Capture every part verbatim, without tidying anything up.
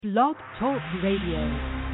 Blog Talk Radio.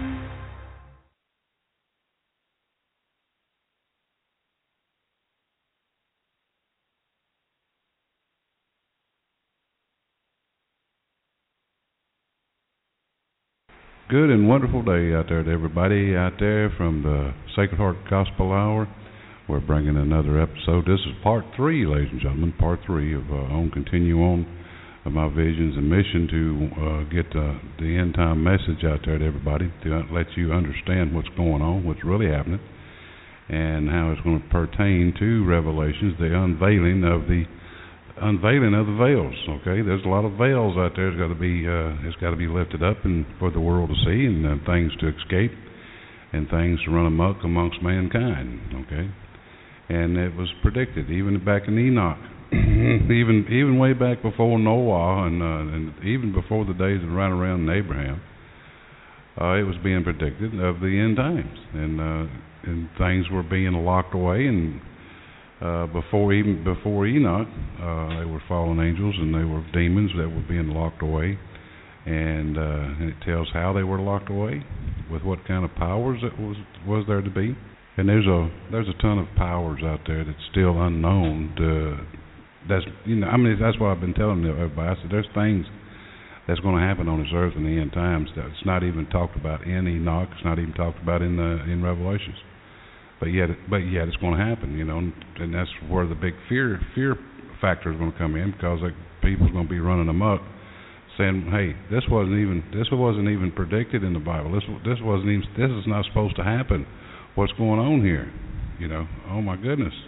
Good and wonderful day out there to everybody out there from the Sacred Heart Gospel Hour. We're bringing another episode. This is part three, ladies and gentlemen, part three of uh, on continue on of my visions and mission to uh, get uh, the end time message out there to everybody, to let you understand what's going on, what's really happening, and how it's going to pertain to Revelations, the unveiling of the unveiling of the veils. Okay, there's a lot of veils out there. It's got to be uh, it's got to be lifted up and for the world to see, and uh, things to escape, and things to run amok amongst mankind. Okay, and it was predicted even back in Enoch, even even way back before Noah, and uh, and even before the days of right around Abraham. Uh, it was being predicted of the end times, and uh, and things were being locked away. And Uh, before even before Enoch, uh, they were fallen angels and they were demons that were being locked away, and, uh, and it tells how they were locked away, with what kind of powers it was was there to be. And there's a there's a ton of powers out there that's still unknown. To, that's you know I mean that's what I've been telling everybody. I said there's things that's going to happen on this earth in the end times that's not even talked about in Enoch. It's not even talked about in the in Revelations. But yet, but yet, it's going to happen, you know, and that's where the big fear fear factor is going to come in, because like, people's going to be running amok, saying, "Hey, this wasn't even this wasn't even predicted in the Bible. This this wasn't even this is not supposed to happen. What's going on here? You know? Oh my goodness!"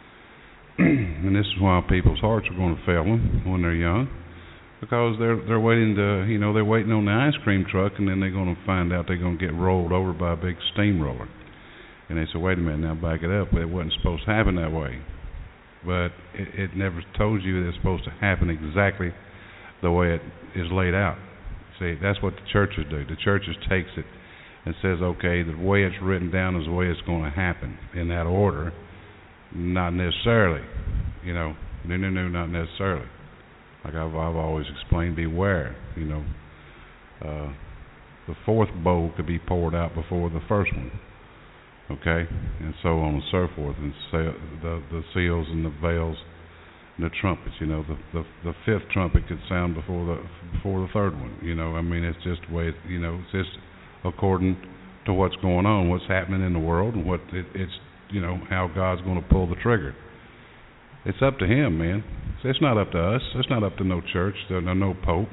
And this is why people's hearts are going to fail them when they're young, because they're they're waiting to you know they're waiting on the ice cream truck, and then they're going to find out they're going to get rolled over by a big steamroller. And they said, "Wait a minute, now back it up. It wasn't supposed to happen that way." But it, it never told you that it's supposed to happen exactly the way it is laid out. See, that's what the churches do. The churches takes it and says, okay, the way it's written down is the way it's going to happen in that order. Not necessarily. You know, no, no, no, not necessarily. Like I've, I've always explained, beware. You know, uh, the fourth bowl could be poured out before the first one. Okay, and so on and so forth, and the the seals and the veils and the trumpets. You know, the the the fifth trumpet could sound before the before the third one. You know, I mean, it's just the way it, you know, it's just according to what's going on, what's happening in the world, and what it, it's you know how God's going to pull the trigger. It's up to Him, man. It's not up to us. It's not up to no church, no no pope,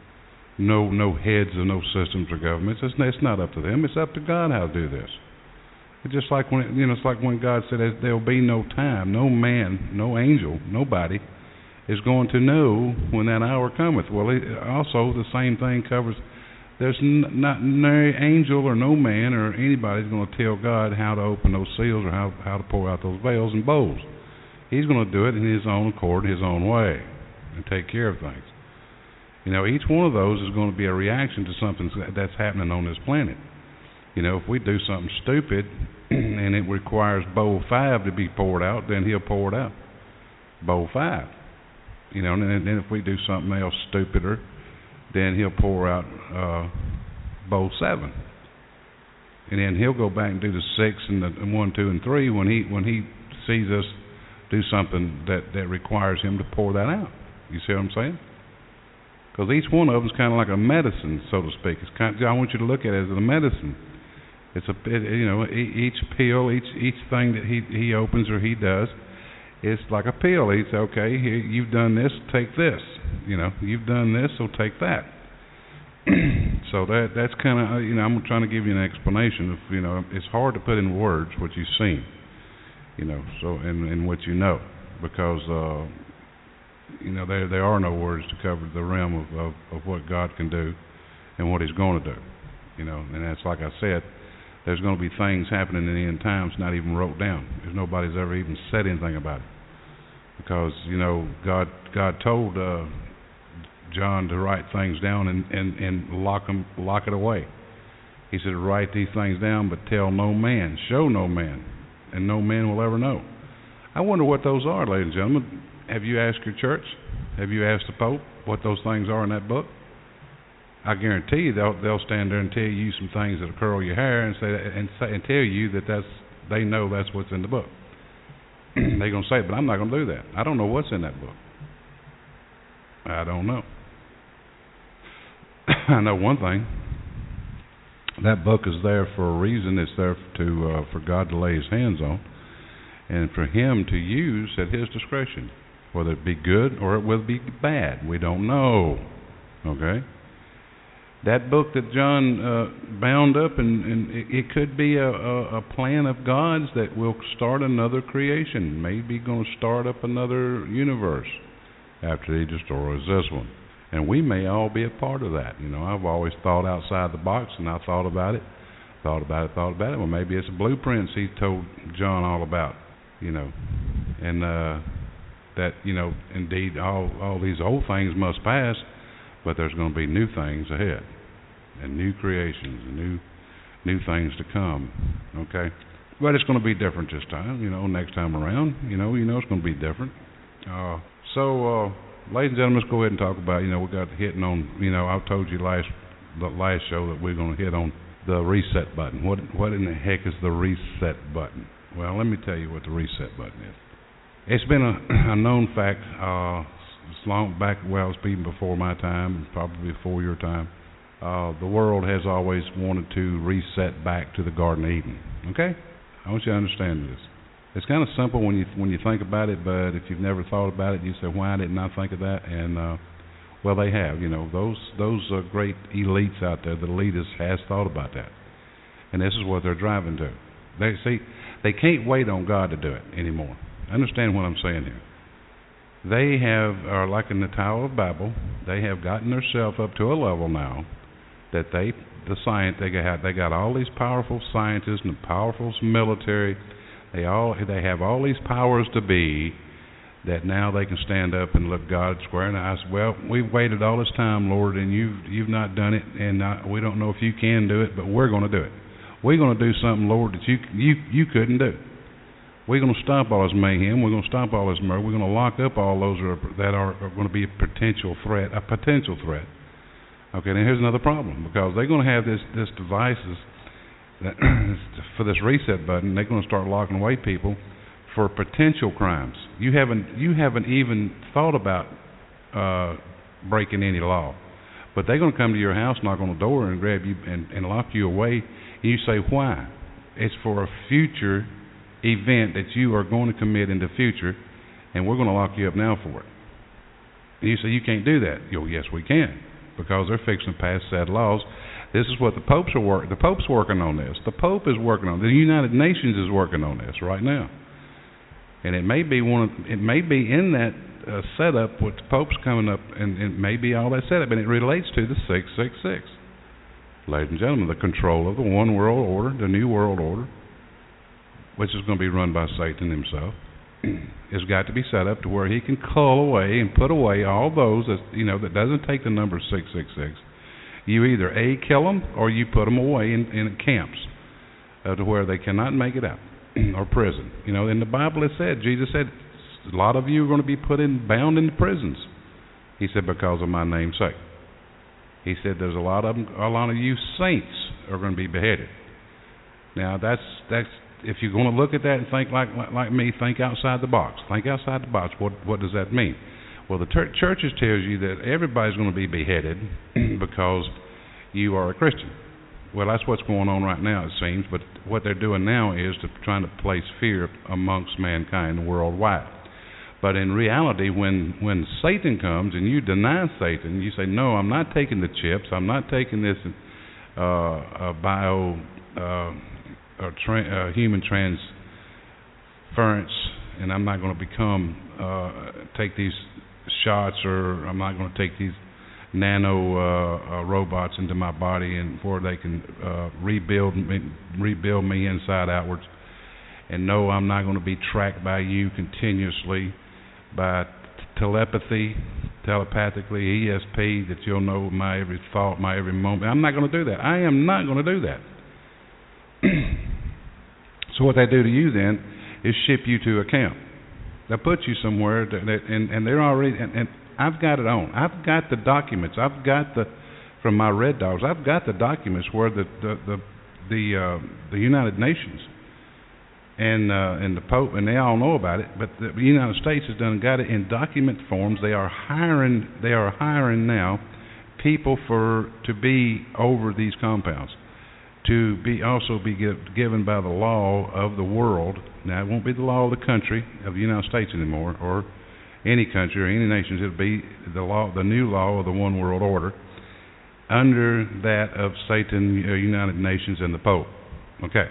no no heads of no systems or governments. It's it's not up to them. It's up to God how to do this. It's just like when you know, it's like when God said there'll be no time, no man, no angel, nobody is going to know when that hour cometh. Well, it, also the same thing covers. There's n- not no angel or no man or anybody's going to tell God how to open those seals or how how to pour out those veils and bowls. He's going to do it in His own accord, His own way, and take care of things. You know, each one of those is going to be a reaction to something that's happening on this planet. You know, if we do something stupid and it requires bowl five to be poured out, then He'll pour it out. Bowl five. You know, and then if we do something else stupider, then He'll pour out uh, bowl seven. And then He'll go back and do the six and the and one, two, and three when He when He sees us do something that, that requires Him to pour that out. You see what I'm saying? Because each one of them is kind of like a medicine, so to speak. It's kind of, I want you to look at it as a medicine. It's a, it, you know, each pill, each each thing that he he opens or he does, it's like a pill. He says, okay, here, you've done this, take this. You know, you've done this, so take that. So that that's kind of, you know, I'm trying to give you an explanation of, you know, it's hard to put in words what you've seen, you know, so and, and what you know, because, uh, you know, there there are no words to cover the realm of, of, of what God can do and what He's going to do, you know, and that's like I said. There's going to be things happening in the end times not even wrote down. There's nobody's ever even said anything about it, because you know God God told uh, John to write things down and, and, and lock them lock it away. He said, write these things down, but tell no man, show no man, and no man will ever know. I wonder what those are, ladies and gentlemen. Have you asked your church? Have you asked the Pope what those things are in that book? I guarantee you they'll they'll stand there and tell you some things that'll curl your hair and say and say and tell you that that's they know that's what's in the book. They're gonna say it, but I'm not gonna do that. I don't know what's in that book. I don't know. I know one thing. That book is there for a reason. It's there to uh, for God to lay His hands on, and for Him to use at His discretion, whether it be good or it will be bad. We don't know. Okay. That book that John uh, bound up, and, and it, it could be a, a, a plan of God's that will start another creation. Maybe going to start up another universe after He destroys this one. And we may all be a part of that. You know, I've always thought outside the box, and I thought about it, thought about it, thought about it. Well, maybe it's blueprints He told John all about, you know, and uh, that, you know, indeed all, all these old things must pass, but there's going to be new things ahead, and new creations, and new new things to come. Okay, but it's going to be different this time. You know, next time around, you know, you know it's going to be different. Uh, so, uh, ladies and gentlemen, let's go ahead and talk about. You know, we got hitting on. You know, I told you last the last show that we're going to hit on the reset button. What what in the heck is the reset button? Well, let me tell you what the reset button is. It's been a, a known fact. Uh, It's long back, well, it's even before my time, probably before your time. Uh, the world has always wanted to reset back to the Garden of Eden. Okay? I want you to understand this. It's kind of simple when you when you think about it, but if you've never thought about it, you say, "Why didn't I think of that?" And uh, well, they have. You know, those those uh, great elites out there, the elitists, has thought about that, and this is what they're driving to. They see they can't wait on God to do it anymore. Understand what I'm saying here. They have, are like in the Tower of Babel, they have gotten themselves up to a level now that they, the science, they got, they got all these powerful scientists and powerful military. They all, they have all these powers to be that now they can stand up and look God square in the eyes. Well, we've waited all this time, Lord, and you've you've not done it, and not, we don't know if you can do it, but we're going to do it. We're going to do something, Lord, that you you you couldn't do. We're going to stop all this mayhem. We're going to stop all this murder. We're going to lock up all those that are, that are, are going to be a potential threat, a potential threat. Okay, now here's another problem, because they're going to have this, this devices that for this reset button. They're going to start locking away people for potential crimes. You haven't you haven't even thought about uh, breaking any law, but they're going to come to your house, knock on the door, and grab you and, and lock you away. And you say, why? It's for a future event that you are going to commit in the future, and we're going to lock you up now for it. And you say, you can't do that. You go, yes, we can, because they're fixing to pass sad laws. This is what the popes are working. The Pope's working on this. The Pope is working on it. The United Nations is working on this right now, and it may be one. Of, it may be in that uh, setup with the Pope's coming up, and it may be all that setup, and it relates to the six six six. Ladies and gentlemen, the control of the one world order, the new world order, which is going to be run by Satan himself, has got to be set up to where he can cull away and put away all those that, you know, that doesn't take the number six six six. You either A, kill them, or you put them away in, in camps uh, to where they cannot make it out, or prison. You know, in the Bible it said, Jesus said, a lot of you are going to be put in, bound into prisons. He said, because of my name's sake. He said, there's a lot of them, a lot of you saints are going to be beheaded. Now, that's that's. If you're going to look at that and think like, like like me, think outside the box. Think outside the box. What what does that mean? Well, the ter- churches tells you that everybody's going to be beheaded because you are a Christian. Well, that's what's going on right now, it seems. But what they're doing now is to trying to place fear amongst mankind worldwide. But in reality, when when Satan comes and you deny Satan, you say, no, I'm not taking the chips. I'm not taking this uh, uh, bio. Uh, Or tra- uh, human transference, and I'm not going to become uh, take these shots, or I'm not going to take these nano uh, uh, robots into my body, and where they can uh, rebuild me, rebuild me inside outwards. And no, I'm not going to be tracked by you continuously by t- telepathy, telepathically, E S P, that you'll know my every thought, my every moment. I'm not going to do that. I am not going to do that. So what they do to you then is ship you to a camp. They'll put you somewhere, that, that, and, and they're already, and, and I've got it on. I've got the documents. I've got the from my Red Dogs. I've got the documents where the the the the, uh, the United Nations and uh, and the Pope, and they all know about it. But the United States has done got it in document forms. They are hiring. They are hiring now people for to be over these compounds, to be also be give, given by the law of the world. Now it won't be the law of the country of the United States anymore, or any country or any nations. It'll be the law, the new law of the one world order, under that of Satan, uh, United Nations, and the Pope. Okay.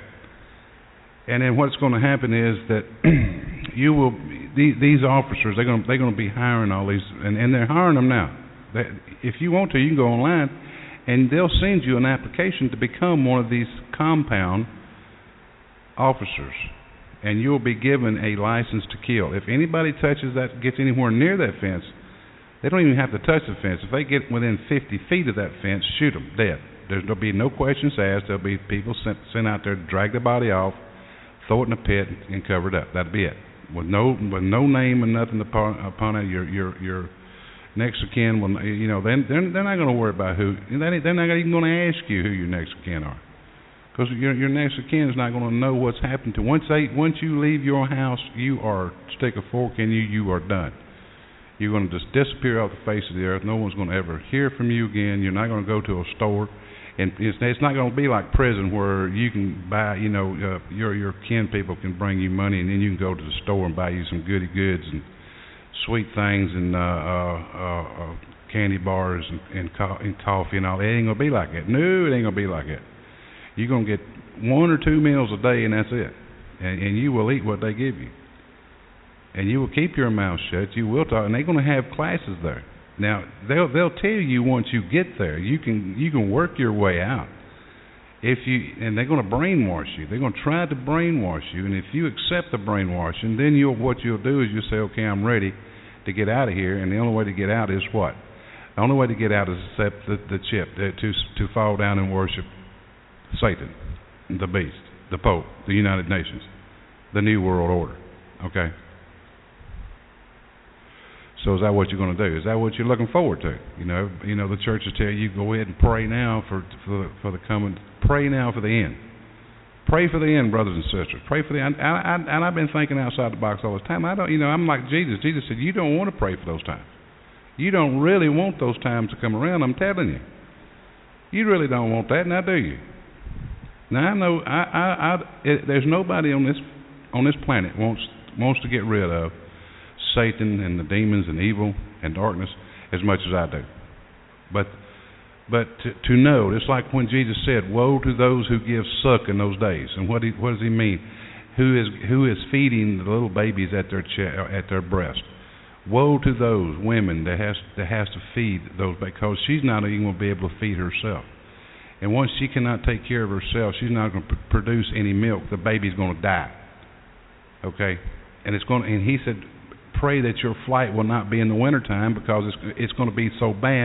And then what's going to happen is that you will these, these officers they're going to, they're going to be hiring all these, and, and they're hiring them now. They, if you want to, you can go online, and they'll send you an application to become one of these compound officers, and you'll be given a license to kill. If anybody touches that, gets anywhere near that fence, they don't even have to touch the fence. If they get within fifty feet of that fence, shoot them dead. There's, there'll be no questions asked. There'll be people sent, sent out there to drag the body off, throw it in a pit, and cover it up. That'd be it. With no with no name and nothing upon, upon it, your your your next of kin will, you know, they're they're, they're not going to worry about who. They're not even going to ask you who your next of kin are, because your your next of kin is not going to know what's happened to. Once they once you leave your house, you are stick a fork in you. You are done. You're going to just disappear off the face of the earth. No one's going to ever hear from you again. You're not going to go to a store. And it's, it's not going to be like prison where you can buy, you know, uh, your your kin people can bring you money, and then you can go to the store and buy you some goody goods and sweet things and uh, uh, uh, candy bars and and, co- and coffee and all. It ain't going to be like that. No, it ain't going to be like that. You're going to get one or two meals a day, and that's it. And, and you will eat what they give you. And you will keep your mouth shut. You will talk, and they're going to have classes there. Now they'll they'll tell you once you get there, you can you can work your way out. If you and they're going to brainwash you. They're going to try to brainwash you, and if you accept the brainwashing, then you'll what you'll do is you'll say, okay, I'm ready to get out of here. And the only way to get out is what? The only way to get out is accept the, the chip, to to fall down and worship Satan, the beast, the Pope, the United Nations, the New World Order. Okay. So is that what you're going to do? Is that what you're looking forward to? You know, you know the churches tell you go ahead and pray now for for the, for the coming. Pray now for the end. Pray for the end, brothers and sisters. Pray for the end. I, I, and I've been thinking outside the box all this time. I don't, you know, I'm like Jesus. Jesus said, you don't want to pray for those times. You don't really want those times to come around. I'm telling you. You really don't want that, now do you? Now I know I, I, I it, there's nobody on this on this planet wants wants to get rid of Satan and the demons and evil and darkness as much as I do. But but to, to know, it's like when Jesus said, woe to those who give suck in those days. And what, he, what does he mean? Who is who is feeding the little babies at their ch- at their breast? Woe to those women that has that has to feed those, because she's not even going to be able to feed herself. And once she cannot take care of herself, she's not going to p- produce any milk. The baby's going to die. Okay, and it's going. To, and he said, pray that your flight will not be in the wintertime, because it's it's going to be so bad.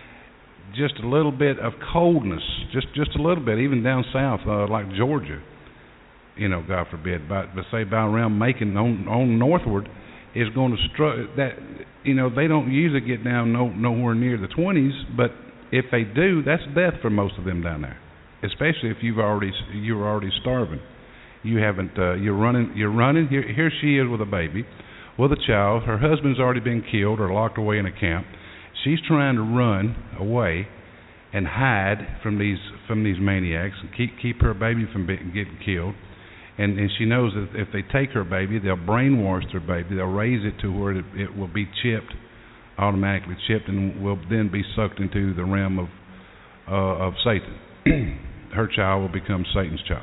Just a little bit of coldness, just just a little bit, even down south, uh, like Georgia, you know, God forbid, but, but say about around Macon on, on northward, is going to stru- that you know they don't usually get down no, nowhere near the twenties, but if they do, that's death for most of them down there. Especially if you've already you're already starving, you haven't uh, you're running you're running here. Here she is with a baby, with a child. Her husband's already been killed or locked away in a camp. She's trying to run away and hide from these from these maniacs and keep keep her baby from being, getting killed. And, and she knows that if they take her baby, they'll brainwash their baby. They'll raise it to where it, it will be chipped, automatically chipped, and will then be sucked into the realm of uh, of Satan. Her child will become Satan's child.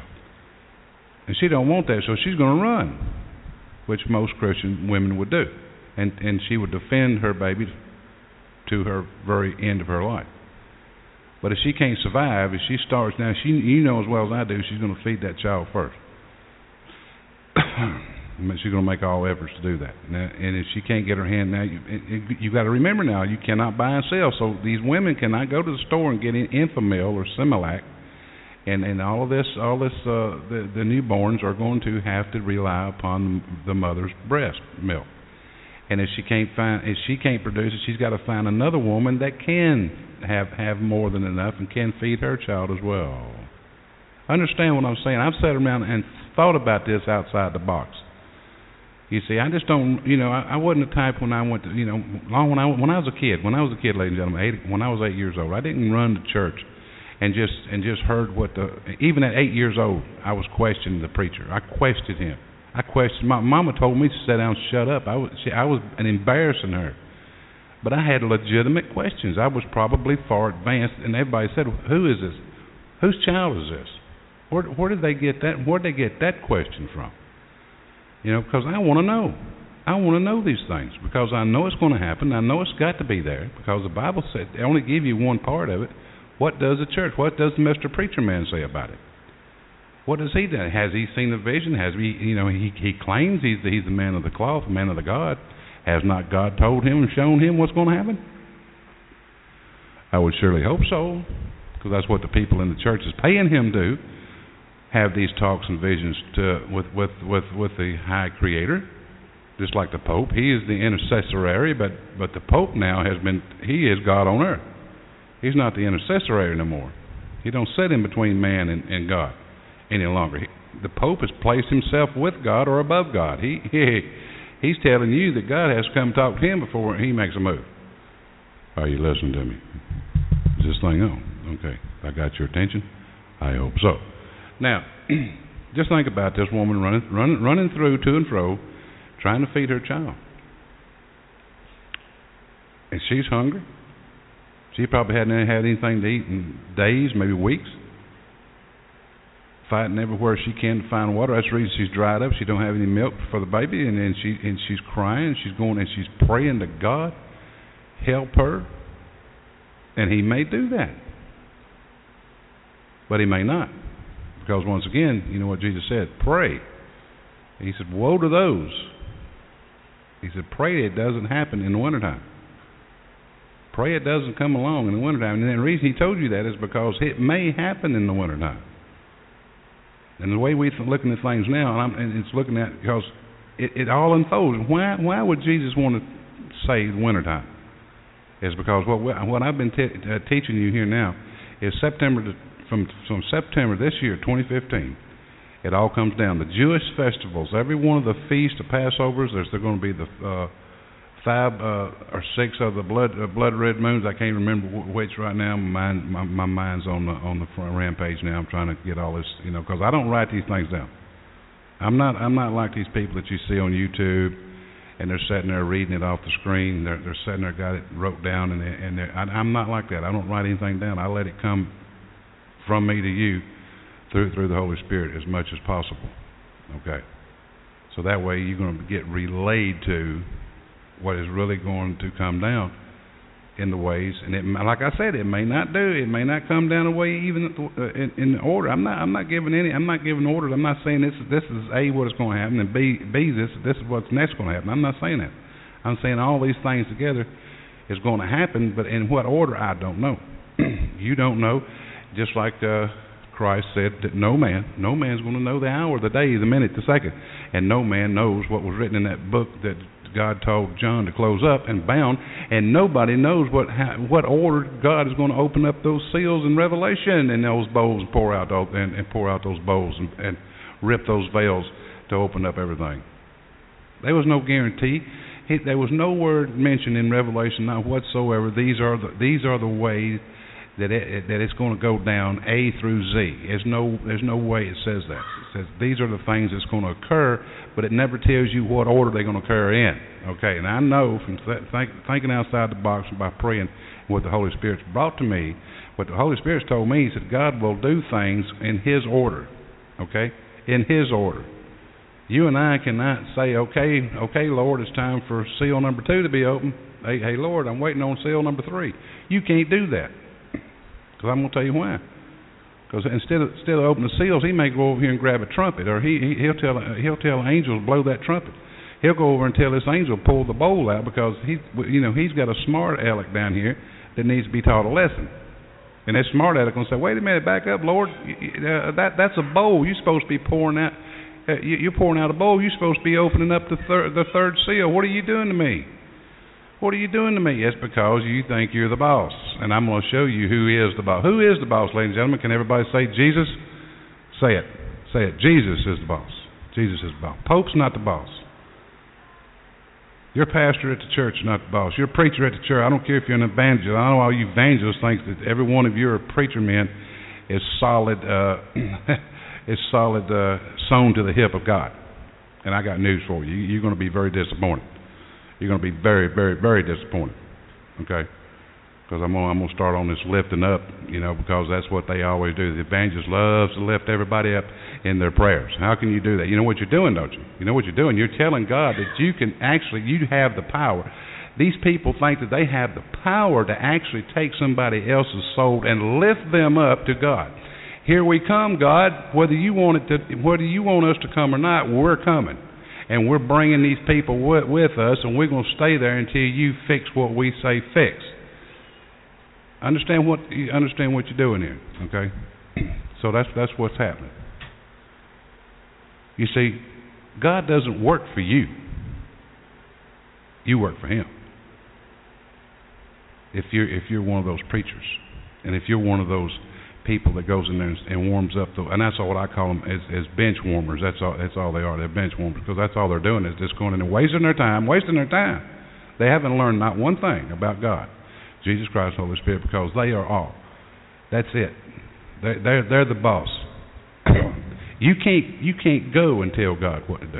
And she don't want that, so she's going to run, which most Christian women would do. And and she would defend her baby to her very end of her life. But if she can't survive, if she starts now, she you know as well as I do, she's going to feed that child first. She's going to make all efforts to do that. Now, and if she can't get her hand now, you you got to remember now, you cannot buy and sell. So these women cannot go to the store and get Enfamil or Similac, and and all of this, all this, uh, the the newborns are going to have to rely upon the mother's breast milk. And if she can't find, if she can't produce it, she's got to find another woman that can have have more than enough and can feed her child as well. Understand what I'm saying? I've sat around and thought about this outside the box. You see, I just don't, you know, I, I wasn't the type when I went to, you know, long when I when I was a kid, when I was a kid, ladies and gentlemen, eight, when I was eight years old, I didn't run to church and just and just heard what the, even at eight years old, I was questioning the preacher. I questioned him. I questioned. My mama told me to sit down and shut up. I was, she, I was an embarrassing her. But I had legitimate questions. I was probably far advanced, and everybody said, "Who is this? Whose child is this? Where, where did they get that? Where did they get that question from?" You know, because I want to know. I want to know these things because I know it's going to happen. I know it's got to be there because the Bible said they only give you one part of it. What does the church? What does Mister Preacher Man say about it? What does he do? Has he seen the vision? Has he, you know, he he claims he's the, he's the man of the cloth, the man of the God. Has not God told him and shown him what's going to happen? I would surely hope so, because that's what the people in the church is paying him to have these talks and visions to with with with with the High Creator, just like the Pope. He is the intercessory, but but the Pope now has been he is God on earth. He's not the intercessory no more. He don't sit in between man and, and God any longer. He, the Pope has placed himself with God or above God. He, he he's telling you that God has to come talk to him before he makes a move. Are you listening to me? Is this thing on? Okay, I got your attention. I hope so. Now, just think about this woman running, running, running through to and fro, trying to feed her child, and she's hungry. She probably hadn't had anything to eat in days, maybe weeks. Fighting everywhere she can to find water. That's the reason she's dried up. She don't have any milk for the baby, and then she and she's crying. She's going and she's praying to God, help her, and He may do that, but He may not, because once again, you know what Jesus said: pray. He said, "Woe to those." He said, "Pray it doesn't happen in the wintertime. Pray it doesn't come along in the wintertime." And the reason He told you that is because it may happen in the wintertime. And the way we're looking at things now, and, I'm, and it's looking at, because it, it all unfolds. Why why would Jesus want to say wintertime? Is because what we, what I've been t- uh, teaching you here now is September to, from from September this year, twenty fifteen. It all comes down. The Jewish festivals, every one of the feasts, the Passovers, there's they're going to be the uh, five uh, or six of the blood uh, blood red moons. I can't remember which right now. My mind, my, my mind's on the on the front rampage now. I'm trying to get all this, you know, because I don't write these things down. I'm not I'm not like these people that you see on YouTube, and they're sitting there reading it off the screen. They're they're sitting there, got it wrote down, and they, and I, I'm not like that. I don't write anything down. I let it come from me to you through through the Holy Spirit as much as possible. Okay, so that way you're going to get relayed to what is really going to come down in the ways, and it, like I said, it may not do, it may not come down the way even in, in the order. I'm not, I'm not giving any, I'm not giving orders. I'm not saying this, this is A, what is going to happen, and B, B, this, this is what's next going to happen. I'm not saying that. I'm saying all these things together is going to happen, but in what order, I don't know. You don't know, just like uh, Christ said that no man, no man's going to know the hour, the day, the minute, the second, and no man knows what was written in that book that God told John to close up and bound, and nobody knows what how, what order God is going to open up those seals in Revelation and those bowls and pour out those, and, and pour out those bowls and, and rip those veils to open up everything. There was no guarantee. He, there was no word mentioned in Revelation, not whatsoever. These are the these are the ways that it, that it's going to go down, A through Z. There's no there's no way it says that. It says these are the things that's going to occur, but it never tells you what order they're going to occur in. Okay, and I know from th- think, thinking outside the box and by praying what the Holy Spirit's brought to me, what the Holy Spirit's told me, He said God will do things in His order. Okay, in His order. You and I cannot say, okay, okay, Lord, it's time for seal number two to be open. Hey, hey, Lord, I'm waiting on seal number three. You can't do that. Because I'm going to tell you why. Because instead of instead of opening the seals, He may go over here and grab a trumpet, or he, he he'll tell he'll tell angels blow that trumpet. He'll go over and tell this angel pull the bowl out, because he you know he's got a smart aleck down here that needs to be taught a lesson. And that smart aleck going to say, wait a minute, back up, Lord, uh, that that's a bowl. You're supposed to be pouring that. Uh, you, you're pouring out a bowl. You're supposed to be opening up the, thir- the third seal. What are you doing to me? What are you doing to me? It's because you think you're the boss. And I'm going to show you who is the boss. Who is the boss, ladies and gentlemen? Can everybody say Jesus? Say it. Say it. Jesus is the boss. Jesus is the boss. Pope's not the boss. Your pastor at the church is not the boss. Your preacher at the church. I don't care if you're an evangelist. I know all you evangelists think that every one of your preacher men is solid, uh, is solid uh, sewn to the hip of God. And I got news for you. You're going to be very disappointed. You're going to be very, very, very disappointed. Okay? Because I'm going I'm to start on this lifting up, you know, because that's what they always do. The evangelist loves to lift everybody up in their prayers. How can you do that? You know what you're doing, don't you? You know what you're doing? You're telling God that you can actually, you have the power. These people think that they have the power to actually take somebody else's soul and lift them up to God. Here we come, God. Whether you want it to, whether you want us to come or not, we're coming. And we're bringing these people with, with us, and we're going to stay there until you fix what we say fix. Understand what you understand what you're doing here, okay? So that's that's what's happening. You see, God doesn't work for you. You work for Him. If you're if you're one of those preachers, and if you're one of those people that goes in there and, and warms up the, and that's all what I call them as, as bench warmers. That's all. That's all they are. They're bench warmers because that's all they're doing is just going in and wasting their time, wasting their time. They haven't learned not one thing about God, Jesus Christ, Holy Spirit, because they are all. That's it. They're they're, they're the boss. You can't you can't go and tell God what to do.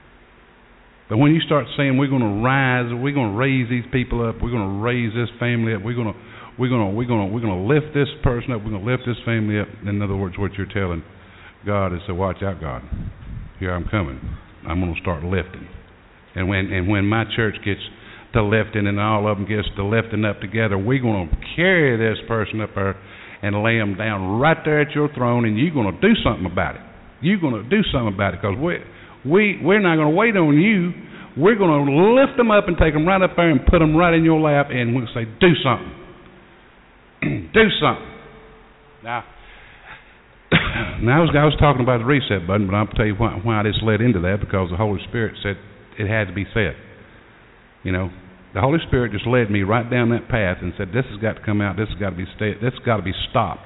But when you start saying we're going to rise, we're going to raise these people up, we're going to raise this family up, we're going to we're going to we're going to we're going to lift this person up, we're going to lift this family up. In other words, what you're telling God is to watch out, God. Here I'm coming. I'm going to start lifting. And when and when my church gets to lifting and all of them gets to lifting up together, we're going to carry this person up there and lay them down right there at your throne, and you're going to do something about it. You're going to do something about it because we we we're not going to wait on you. We're going to lift them up and take them right up there and put them right in your lap, and we'll say, do something. Do something. Now, now I was, I was talking about the reset button, but I'll tell you why, why this led into that, because the Holy Spirit said it had to be said. You know, the Holy Spirit just led me right down that path and said, this has got to come out, this has got to be stay, this has got to be stopped.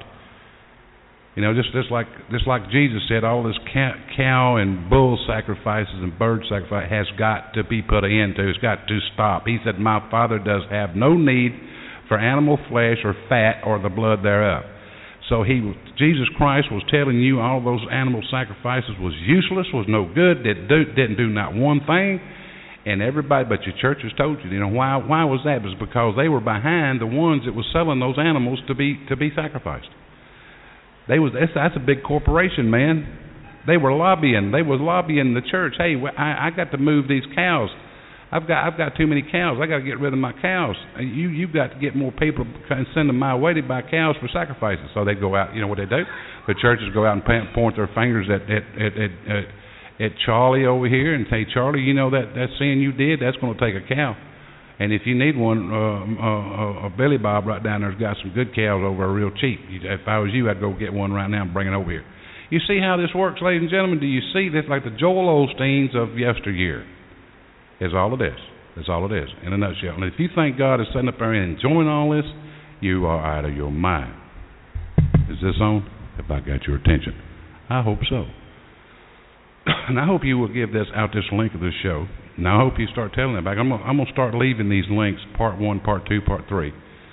You know, just, just like just like Jesus said, all this cow, cow and bull sacrifices and bird sacrifice has got to be put an end to. It's got to stop. He said, my Father does have no need for animal flesh or fat or the blood thereof. So he, Jesus Christ was telling you all those animal sacrifices was useless, was no good, didn't do, didn't do not one thing. And everybody, but your church has told you, you know, why why was that? It was because they were behind the ones that was selling those animals to be to be sacrificed. They was that's, that's a big corporation, man. They were lobbying. They was lobbying the church. Hey, I, I got to move these cows. I've got I've got too many cows. I got to get rid of my cows. You you've got to get more people and send them my way to buy cows for sacrifices. So they go out. You know what they do? The churches go out and point their fingers at at at, at, at at Charlie over here and say, Charlie, you know that, that sin you did, that's going to take a cow. And if you need one, uh, uh, uh, Billy Bob right down there's got some good cows over real cheap. If I was you, I'd go get one right now and bring it over here. You see how this works, ladies and gentlemen? Do you see this like the Joel Osteens of yesteryear? Is all it is. That's all it is, in a nutshell. And if you think God is sitting up there and enjoying all this, you are out of your mind. Is this on? Have I got your attention? I hope so. And I hope you will give this out this link of this show. Now I hope you start telling them back. I'm gonna, I'm gonna start leaving these links, part one, part two, part three,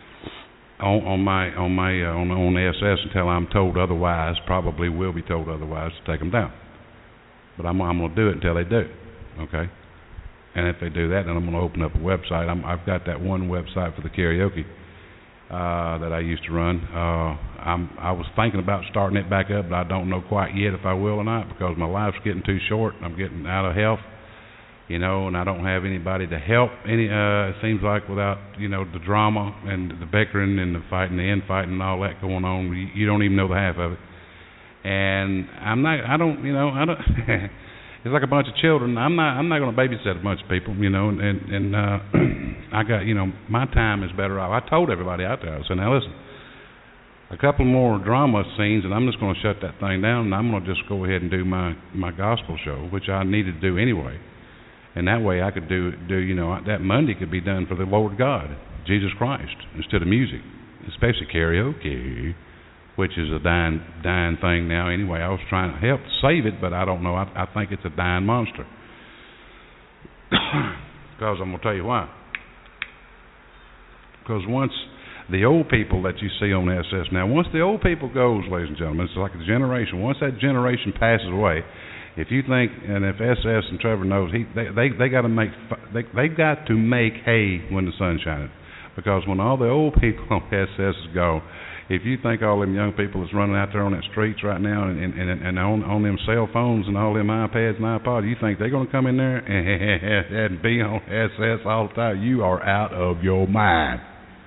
on, on my on my uh, on on S S until I'm told otherwise. Probably will be told otherwise to take them down. But I'm I'm gonna do it until they do. Okay. And if they do that, then I'm gonna open up a website. I'm, I've got that one website for the karaoke uh, that I used to run. Uh, I'm, I was thinking about starting it back up, but I don't know quite yet if I will or not, because my life's getting too short. I'm getting out of health, you know, and I don't have anybody to help. Any, uh, it seems like without, you know, the drama and the bickering and the fighting, the infighting and all that going on, you, you don't even know the half of it. And I'm not, I don't, you know, I don't. It's like a bunch of children. I'm not, I'm not going to babysit a bunch of people, you know, and and, and uh, I got, you know, my time is better off. I told everybody out there, I said, now listen. a couple more drama scenes, and I'm just going to shut that thing down, and I'm going to just go ahead and do my, my gospel show, which I needed to do anyway. And that way I could do, do, you know, that Monday could be done for the Lord God, Jesus Christ, instead of music, especially karaoke, which is a dying, dying thing now anyway. I was trying to help save it, but I don't know. I, I think it's a dying monster. Because I'm going to tell you why. Because once the old people that you see on S S now, once the old people goes, ladies and gentlemen, it's like a generation. Once that generation passes away, if you think, and if S S and Trevor knows, he they they, they got to make they they got to make hay when the sun's shining, because when all the old people on S S go, if you think all them young people that's running out there on that streets right now and and, and, and on on them cell phones and all them iPads and iPods, you think they're going to come in there and, and be on S S all the time? You are out of your mind.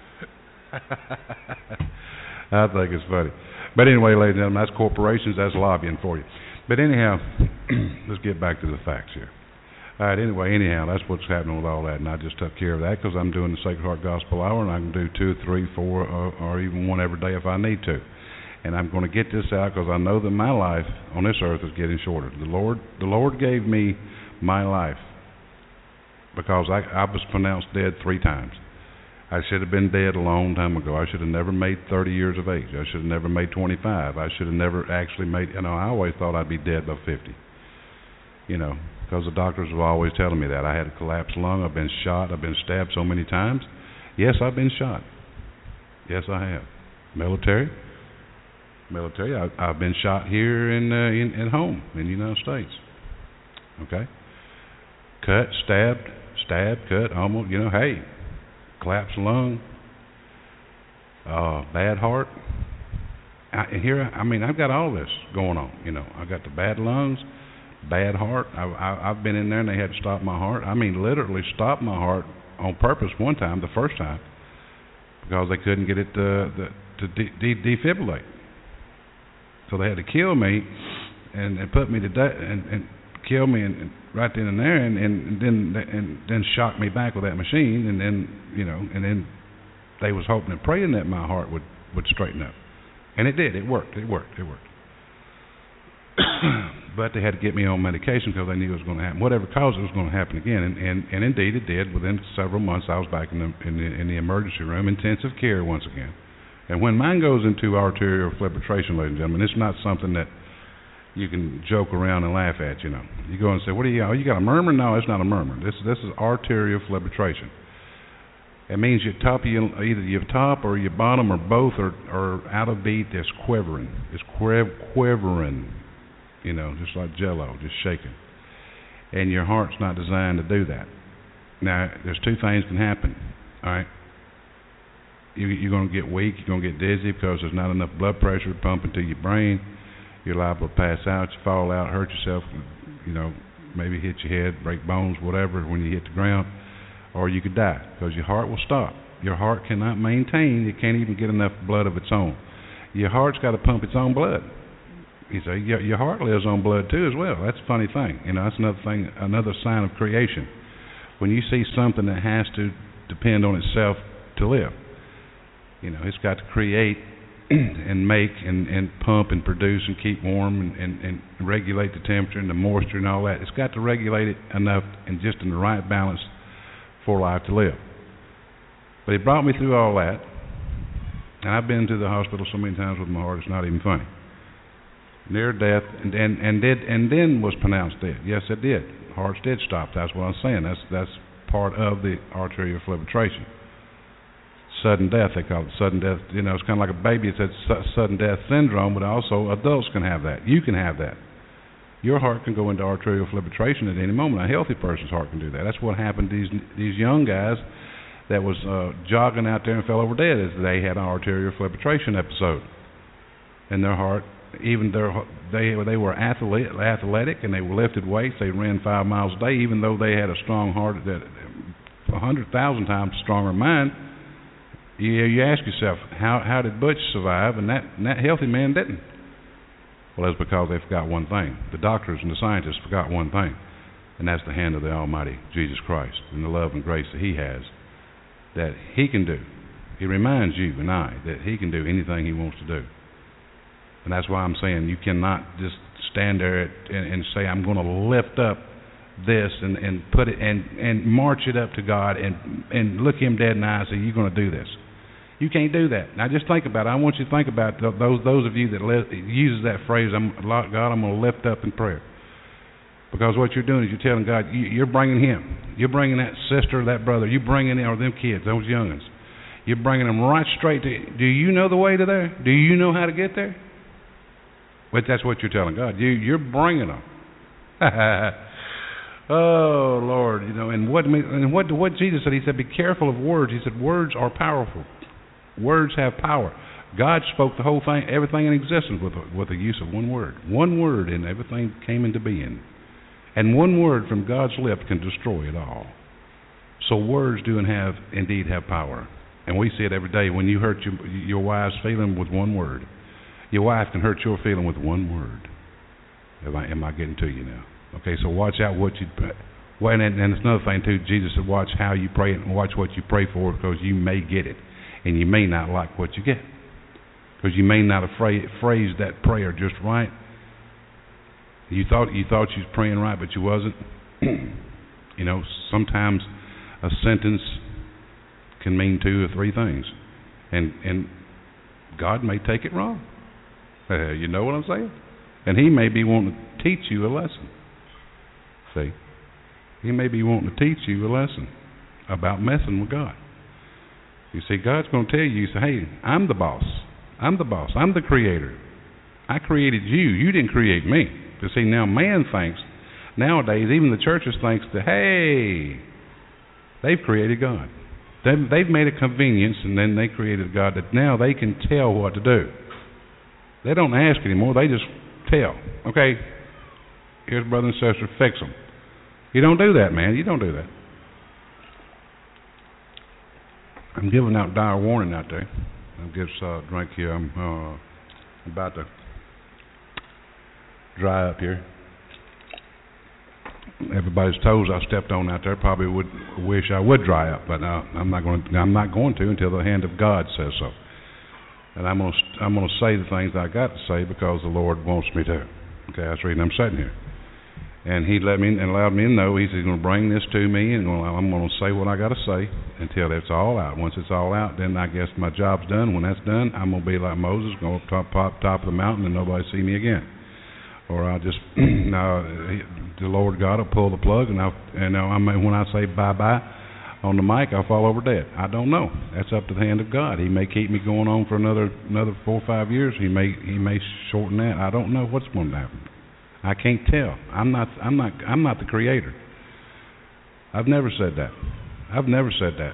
I think it's funny. But anyway, ladies and gentlemen, that's corporations, that's lobbying for you. But anyhow, let's get back to the facts here. All right, anyway, anyhow, that's what's happening with all that, and I just took care of that because I'm doing the Sacred Heart Gospel Hour, and I can do two, three, four, or, or even one every day if I need to. And I'm going to get this out because I know that my life on this earth is getting shorter. The Lord, the Lord gave me my life because I, I was pronounced dead three times. I should have been dead a long time ago. I should have never made thirty years of age. I should have never made twenty-five. I should have never actually made, you know, I always thought I'd be dead by fifty. You know, because the doctors were always telling me that. I had a collapsed lung. I've been shot. I've been stabbed so many times. Yes, I've been shot. Yes, I have. Military. Military. I, I've been shot here in, uh, in at home in the United States. Okay. Cut, stabbed, stabbed, cut, almost, you know, hey. Collapsed lung, uh, bad heart. I, here, I mean, I've got all this going on. You know, I got the bad lungs, bad heart. I, I, I've been in there and they had to stop my heart. I mean, literally stop my heart on purpose one time, the first time, because they couldn't get it to, the, to de- de- defibrillate. So they had to kill me and, and put me to death and, and kill me and, and right then and there, and, and then and then shock me back with that machine, and then you know, and then they was hoping and praying that my heart would, would straighten up, and it did. It worked. It worked. It worked. But they had to get me on medication because they knew it was going to happen. Whatever caused it was going to happen again, and, and, and indeed it did. Within several months, I was back in the, in the in the emergency room, intensive care once again. And when mine goes into arterial fibrillation, ladies and gentlemen, it's not something that you can joke around and laugh at, you know. You go and say, what do you, oh, you got a murmur? No, it's not a murmur. This this is arterial fibrillation. It means your top, you, either your top or your bottom or both are, are out of beat. It's quivering. It's quiv- quivering, you know, just like Jell-O, just shaking. And your heart's not designed to do that. Now, there's two things can happen, all right? You, you're going to get weak. You're going to get dizzy because there's not enough blood pressure pumping to your brain. You're liable to pass out, you fall out, hurt yourself, you know, maybe hit your head, break bones, whatever, when you hit the ground, or you could die because your heart will stop. Your heart cannot maintain, it can't even get enough blood of its own. Your heart's got to pump its own blood. You say, your, your heart lives on blood too as well. That's a funny thing. You know, that's another thing, another sign of creation. When you see something that has to depend on itself to live, you know, it's got to create and make and, and pump and produce and keep warm and, and, and regulate the temperature and the moisture and all that. It's got to regulate it enough and just in the right balance for life to live. But he brought me through all that, and I've been to the hospital so many times with my heart it's not even funny. Near death, and and, and did and then was pronounced dead. Yes, it did. Hearts did stop. That's what I'm saying. That's that's part of the arterial fibrillation. Sudden death, they call it sudden death. You know, it's kind of like a baby. It's a su- sudden death syndrome, but also adults can have that. You can have that. Your heart can go into arterial fibrillation at any moment. A healthy person's heart can do that. That's what happened to these these young guys that was uh, jogging out there and fell over dead. Is they had an arterial fibrillation episode, and their heart, even their they they were athlete, athletic and they were lifted weights. They ran five miles a day, even though they had a strong heart that a hundred thousand times stronger than mine. You, you ask yourself, how how did Butch survive and that and that healthy man didn't? Well, that's because they forgot one thing. The doctors and the scientists forgot one thing, and that's the hand of the Almighty Jesus Christ and the love and grace that He has, that He can do He reminds you and I that he can do anything he wants to do. And that's why I'm saying you cannot just stand there and, and say, I'm going to lift up this and, and put it and, and march it up to God and, and look him dead in the eye and say, you're going to do this. You can't do that. Now just think about it. I want you to think about those those of you that li- uses that phrase, I'm, God, I'm going to lift up in prayer. Because what you're doing is you're telling God, you, you're bringing him. You're bringing that sister, that brother. You're bringing or them kids, those youngins. You're bringing them right straight to, do you know the way to there? Do you know how to get there? But that's what you're telling God. You, you're bringing them. Oh, Lord, you know, and what and what what Jesus said, he said, be careful of words. He said, words are powerful. Words have power. God spoke the whole thing, everything in existence with, with the use of one word. One word and everything came into being. And one word from God's lip can destroy it all. So words do and have, indeed have power. And we see it every day. When you hurt your, your wife's feeling with one word, your wife can hurt your feeling with one word. Am I, am I getting to you now? Okay, so watch out what you pray. Well, and, and it's another thing too. Jesus said, watch how you pray and watch what you pray for, because you may get it, and you may not like what you get, because you may not have phrased, phrased that prayer just right. You thought you thought you was praying right, but you wasn't. You know, sometimes a sentence can mean two or three things, and and God may take it wrong. Uh, you know what I'm saying? And he may be wanting to teach you a lesson. See, he may be wanting to teach you a lesson about messing with God. You see, God's going to tell you, you say, hey, I'm the boss. I'm the boss. I'm the creator. I created you. You didn't create me. But see, now man thinks, nowadays, even the churches thinks that, hey, they've created God. They've, they've made a convenience, and then they created God that now they can tell what to do. They don't ask anymore. They just tell. Okay, here's brother and sister, fix them. You don't do that, man. You don't do that. I'm giving out dire warning out there. I'll give us a drink here. I'm uh, about to dry up here. Everybody's toes I stepped on out there probably would wish I would dry up, but uh, I'm not going. I'm not going to until the hand of God says so. And I'm going to I'm going to say the things I got to say because the Lord wants me to. Okay, that's the reason I'm sitting here. And he let me and allowed me to know he's going to bring this to me, and I'm going to say what I got to say until it's all out. Once it's all out, then I guess my job's done. When that's done, I'm going to be like Moses, go up top, top, top of the mountain, and nobody see me again. Or I'll just, now, the Lord God will pull the plug, and, I'll, and I mean, when I say bye-bye on the mic, I'll fall over dead. I don't know. That's up to the hand of God. He may keep me going on for another another four or five years. He may he may shorten that. I don't know what's going to happen. I can't tell. I'm not I'm not I'm not the creator. I've never said that. I've never said that.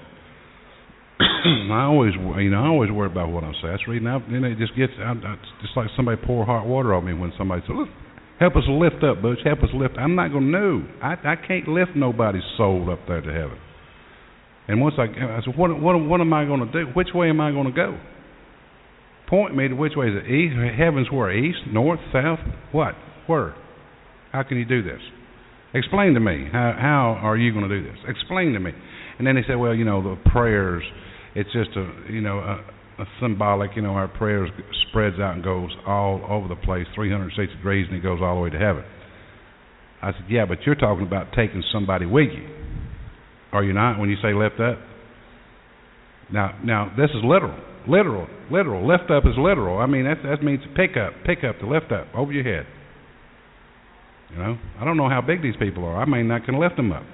I always you know I always worry about what I say. That's the reason I, you know, it just gets I, I, it's just like somebody pour hot water on me when somebody says, "Look, help us lift up, Butch. Help us lift." I'm not going to know. I I can't lift nobody's soul up there to heaven. And once I, I said, what, what, what am I going to do? Which way am I going to go? Point me to which way is it? East, heaven's where? East, north, south? What? Where? How can you do this? Explain to me. How, how are you going to do this? Explain to me. And then he said, well, you know, the prayers, it's just a, you know, a, a symbolic, you know, our prayers spreads out and goes all over the place, three hundred sixty degrees, and it goes all the way to heaven. I said, yeah, but you're talking about taking somebody with you. Are you not, when you say lift up? Now, now this is literal. Literal. Literal. Lift up is literal. I mean, that, that means pick up. Pick up, to lift up, over your head. You know? I don't know how big these people are. I may not can lift them up.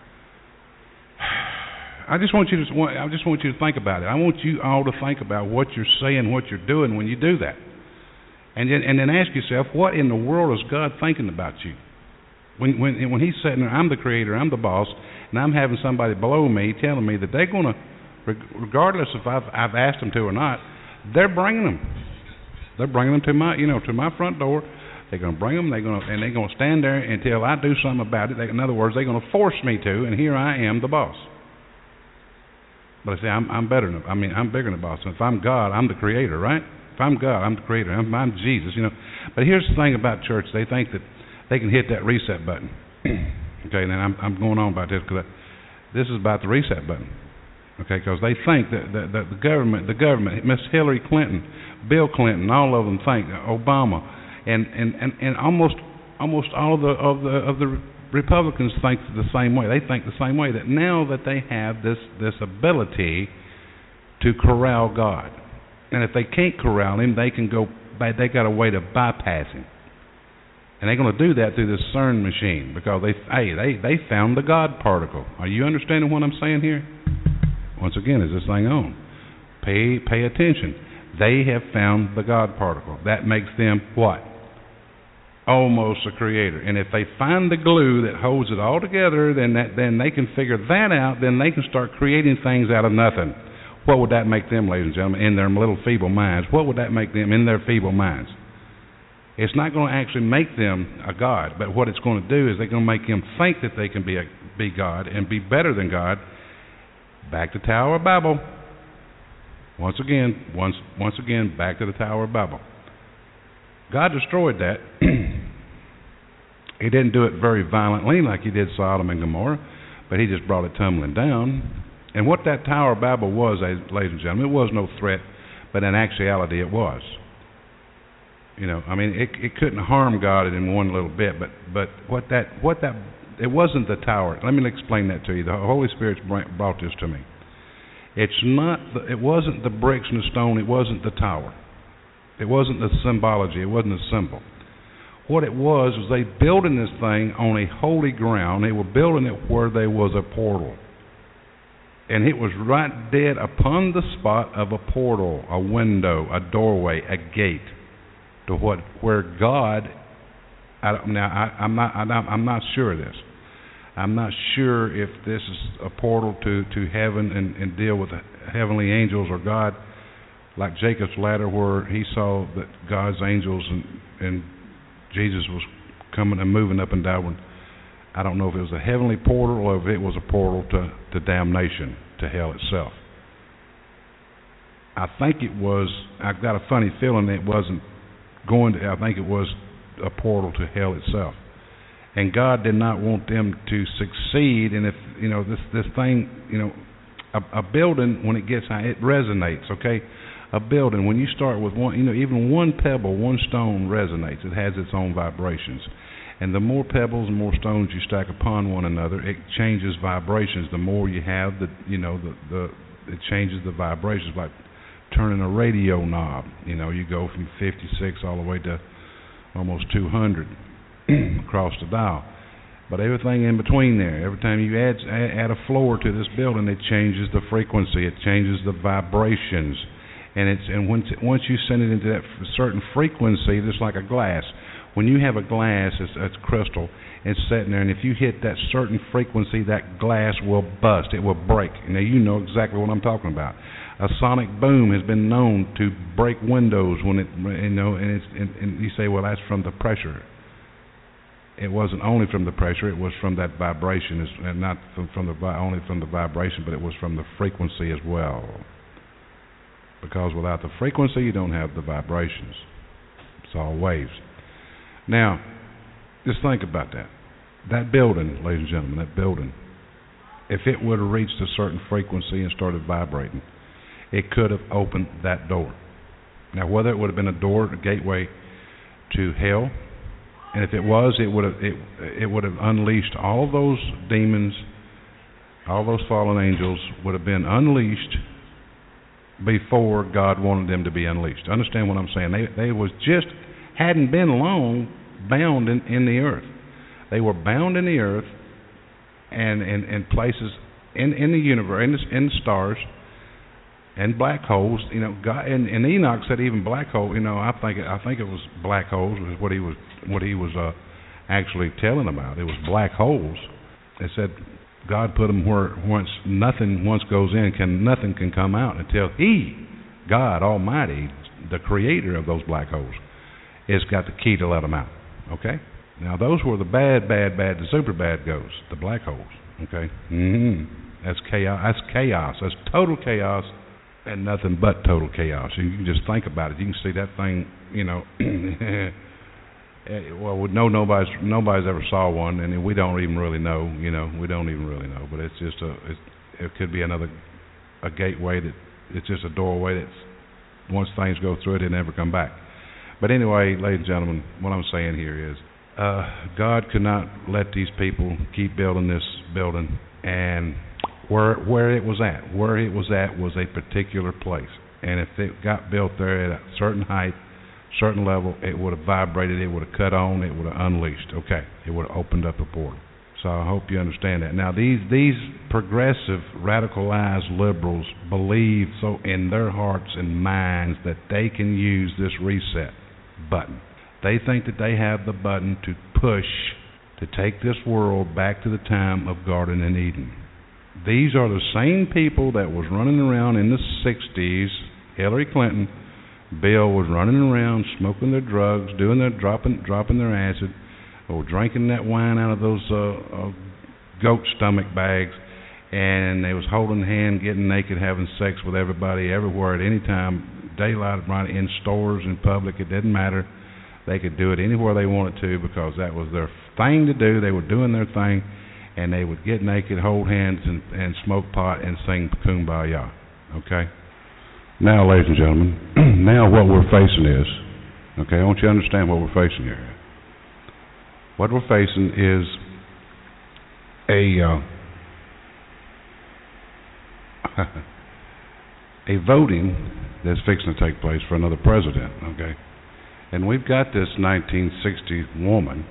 I just want you to I just want you to think about it. I want you all to think about what you're saying, what you're doing when you do that. And then, and then ask yourself, what in the world is God thinking about you? When, when, when he's sitting there, I'm the creator, I'm the boss, and I'm having somebody below me telling me that they're going to, regardless if I've, I've asked them to or not, they're bringing them. They're bringing them to my, you know, to my front door. They're going to bring them, they're going to, and they're going to stand there until I do something about it. They, in other words, they're going to force me to, and here I am, the boss. But I say, I'm, I'm better than, I mean, I'm bigger than the boss. If I'm God, I'm the creator, right? If I'm God, I'm the creator. I'm, I'm Jesus, you know. But here's the thing about church. They think that they can hit that reset button. Okay, now I'm, I'm going on about this because this is about the reset button. Okay, because they think that, that, that the government, the government, Miss Hillary Clinton, Bill Clinton, all of them think Obama, and and, and, and almost almost all of the of the of the Republicans think the same way. They think the same way, that now that they have this this ability to corral God, and if they can't corral him, they can go. They got a way to bypass him, and they're going to do that through this CERN machine, because they hey they they found the God particle. Are you understanding what I'm saying here? Once again, is this thing on? Pay pay attention. They have found the God particle. That makes them what? Almost a creator. And if they find the glue that holds it all together, then that then they can figure that out. Then they can start creating things out of nothing. What would that make them, ladies and gentlemen, in their little feeble minds? What would that make them in their feeble minds? It's not going to actually make them a God, but what it's going to do is they're going to make them think that they can be a, be God and be better than God. Back to Tower of Babel. Once again, once once again, back to the Tower of Babel. God destroyed that. He didn't do it very violently like he did Sodom and Gomorrah, but he just brought it tumbling down. And what that Tower of Babel was, ladies and gentlemen, it was no threat, but in actuality it was. You know, I mean, it it couldn't harm God in one little bit, but but what that what that it wasn't the tower. Let me explain that to you. The Holy Spirit brought this to me. It's not. The, it wasn't the bricks and the stone. It wasn't the tower. It wasn't the symbology. It wasn't the symbol. What it was was they building this thing on a holy ground. They were building it where there was a portal, and it was right dead upon the spot of a portal, a window, a doorway, a gate to what where God. I don't, now I, I'm not. I'm, I'm not sure of this. I'm not sure if this is a portal to, to heaven and, and deal with the heavenly angels, or God, like Jacob's ladder, where he saw that God's angels and, and Jesus was coming and moving up and down. I don't know if it was a heavenly portal or if it was a portal to, to damnation, to hell itself. I think it was, I've got a funny feeling that it wasn't going to, I think it was a portal to hell itself. And God did not want them to succeed. And if, you know, this, this thing, you know, a, a building, when it gets high, it resonates, okay? A building, when you start with one, you know, even one pebble, one stone resonates. It has its own vibrations. And the more pebbles and more stones you stack upon one another, it changes vibrations. The more you have, the, you know, the, the, it changes the vibrations, like turning a radio knob. You know, you go from fifty-six all the way to almost two hundred. Across the dial, but everything in between there, every time you add add a floor to this building, it changes the frequency, it changes the vibrations, and it's and once once you send it into that certain frequency, just like a glass. When you have a glass, it's, it's crystal, it's sitting there, and if you hit that certain frequency, that glass will bust, it will break. Now you know exactly what I'm talking about. A sonic boom has been known to break windows when it, you know, and it's and, and you say, well, that's from the pressure. It wasn't only from the pressure; it was from that vibration, and not from, from the only from the vibration, but it was from the frequency as well. Because without the frequency, you don't have the vibrations. It's all waves. Now, just think about that. That building, ladies and gentlemen, that building, if it would have reached a certain frequency and started vibrating, it could have opened that door. Now, whether it would have been a door, a gateway to hell. And if it was, it would have it, it would have unleashed all of those demons, all those fallen angels would have been unleashed before God wanted them to be unleashed. Understand what I'm saying? They they was just hadn't been long bound in, in the earth. They were bound in the earth and in, in places in, in the universe, in the, in the stars, and black holes. You know, God, and, and Enoch said even black hole. You know, I think I think it was black holes was what he was. What he was uh, actually telling about. It was black holes. It said God put them where once nothing once goes in, can nothing can come out until He, God Almighty, the Creator of those black holes, has got the key to let them out. Okay. Now those were the bad, bad, bad, the super bad goes, the black holes. Okay. Mm-hmm. That's chaos. That's chaos. That's total chaos, and nothing but total chaos. You can just think about it. You can see that thing. You know. Well, we know nobody's nobody's ever saw one, and we don't even really know. You know, we don't even really know. But it's just a, it's, it could be another a gateway that it's just a doorway that's once things go through it, they never come back. But anyway, ladies and gentlemen, what I'm saying here is uh, God could not let these people keep building this building, and where where it was at, where it was at was a particular place, and if it got built there at a certain height, certain level, it would have vibrated, it would have cut on, it would have unleashed. Okay, it would have opened up a portal. So I hope you understand that. Now these these progressive, radicalized liberals believe so in their hearts and minds that they can use this reset button. They think that they have the button to push to take this world back to the time of Garden and Eden. These are the same people that was running around in the sixties. Hillary Clinton, Bill was running around smoking their drugs, doing their dropping dropping their acid, or drinking that wine out of those uh, uh, goat stomach bags, and they was holding hand, getting naked, having sex with everybody, everywhere, at any time, daylight, right, in stores, in public. It didn't matter. They could do it anywhere they wanted to because that was their thing to do. They were doing their thing, and they would get naked, hold hands, and, and smoke pot and sing Kumbaya. Okay? Now, ladies and gentlemen, now what we're facing is, okay, I want you to understand what we're facing here. What we're facing is a uh, a voting that's fixing to take place for another president, okay? And we've got this nineteen sixty woman,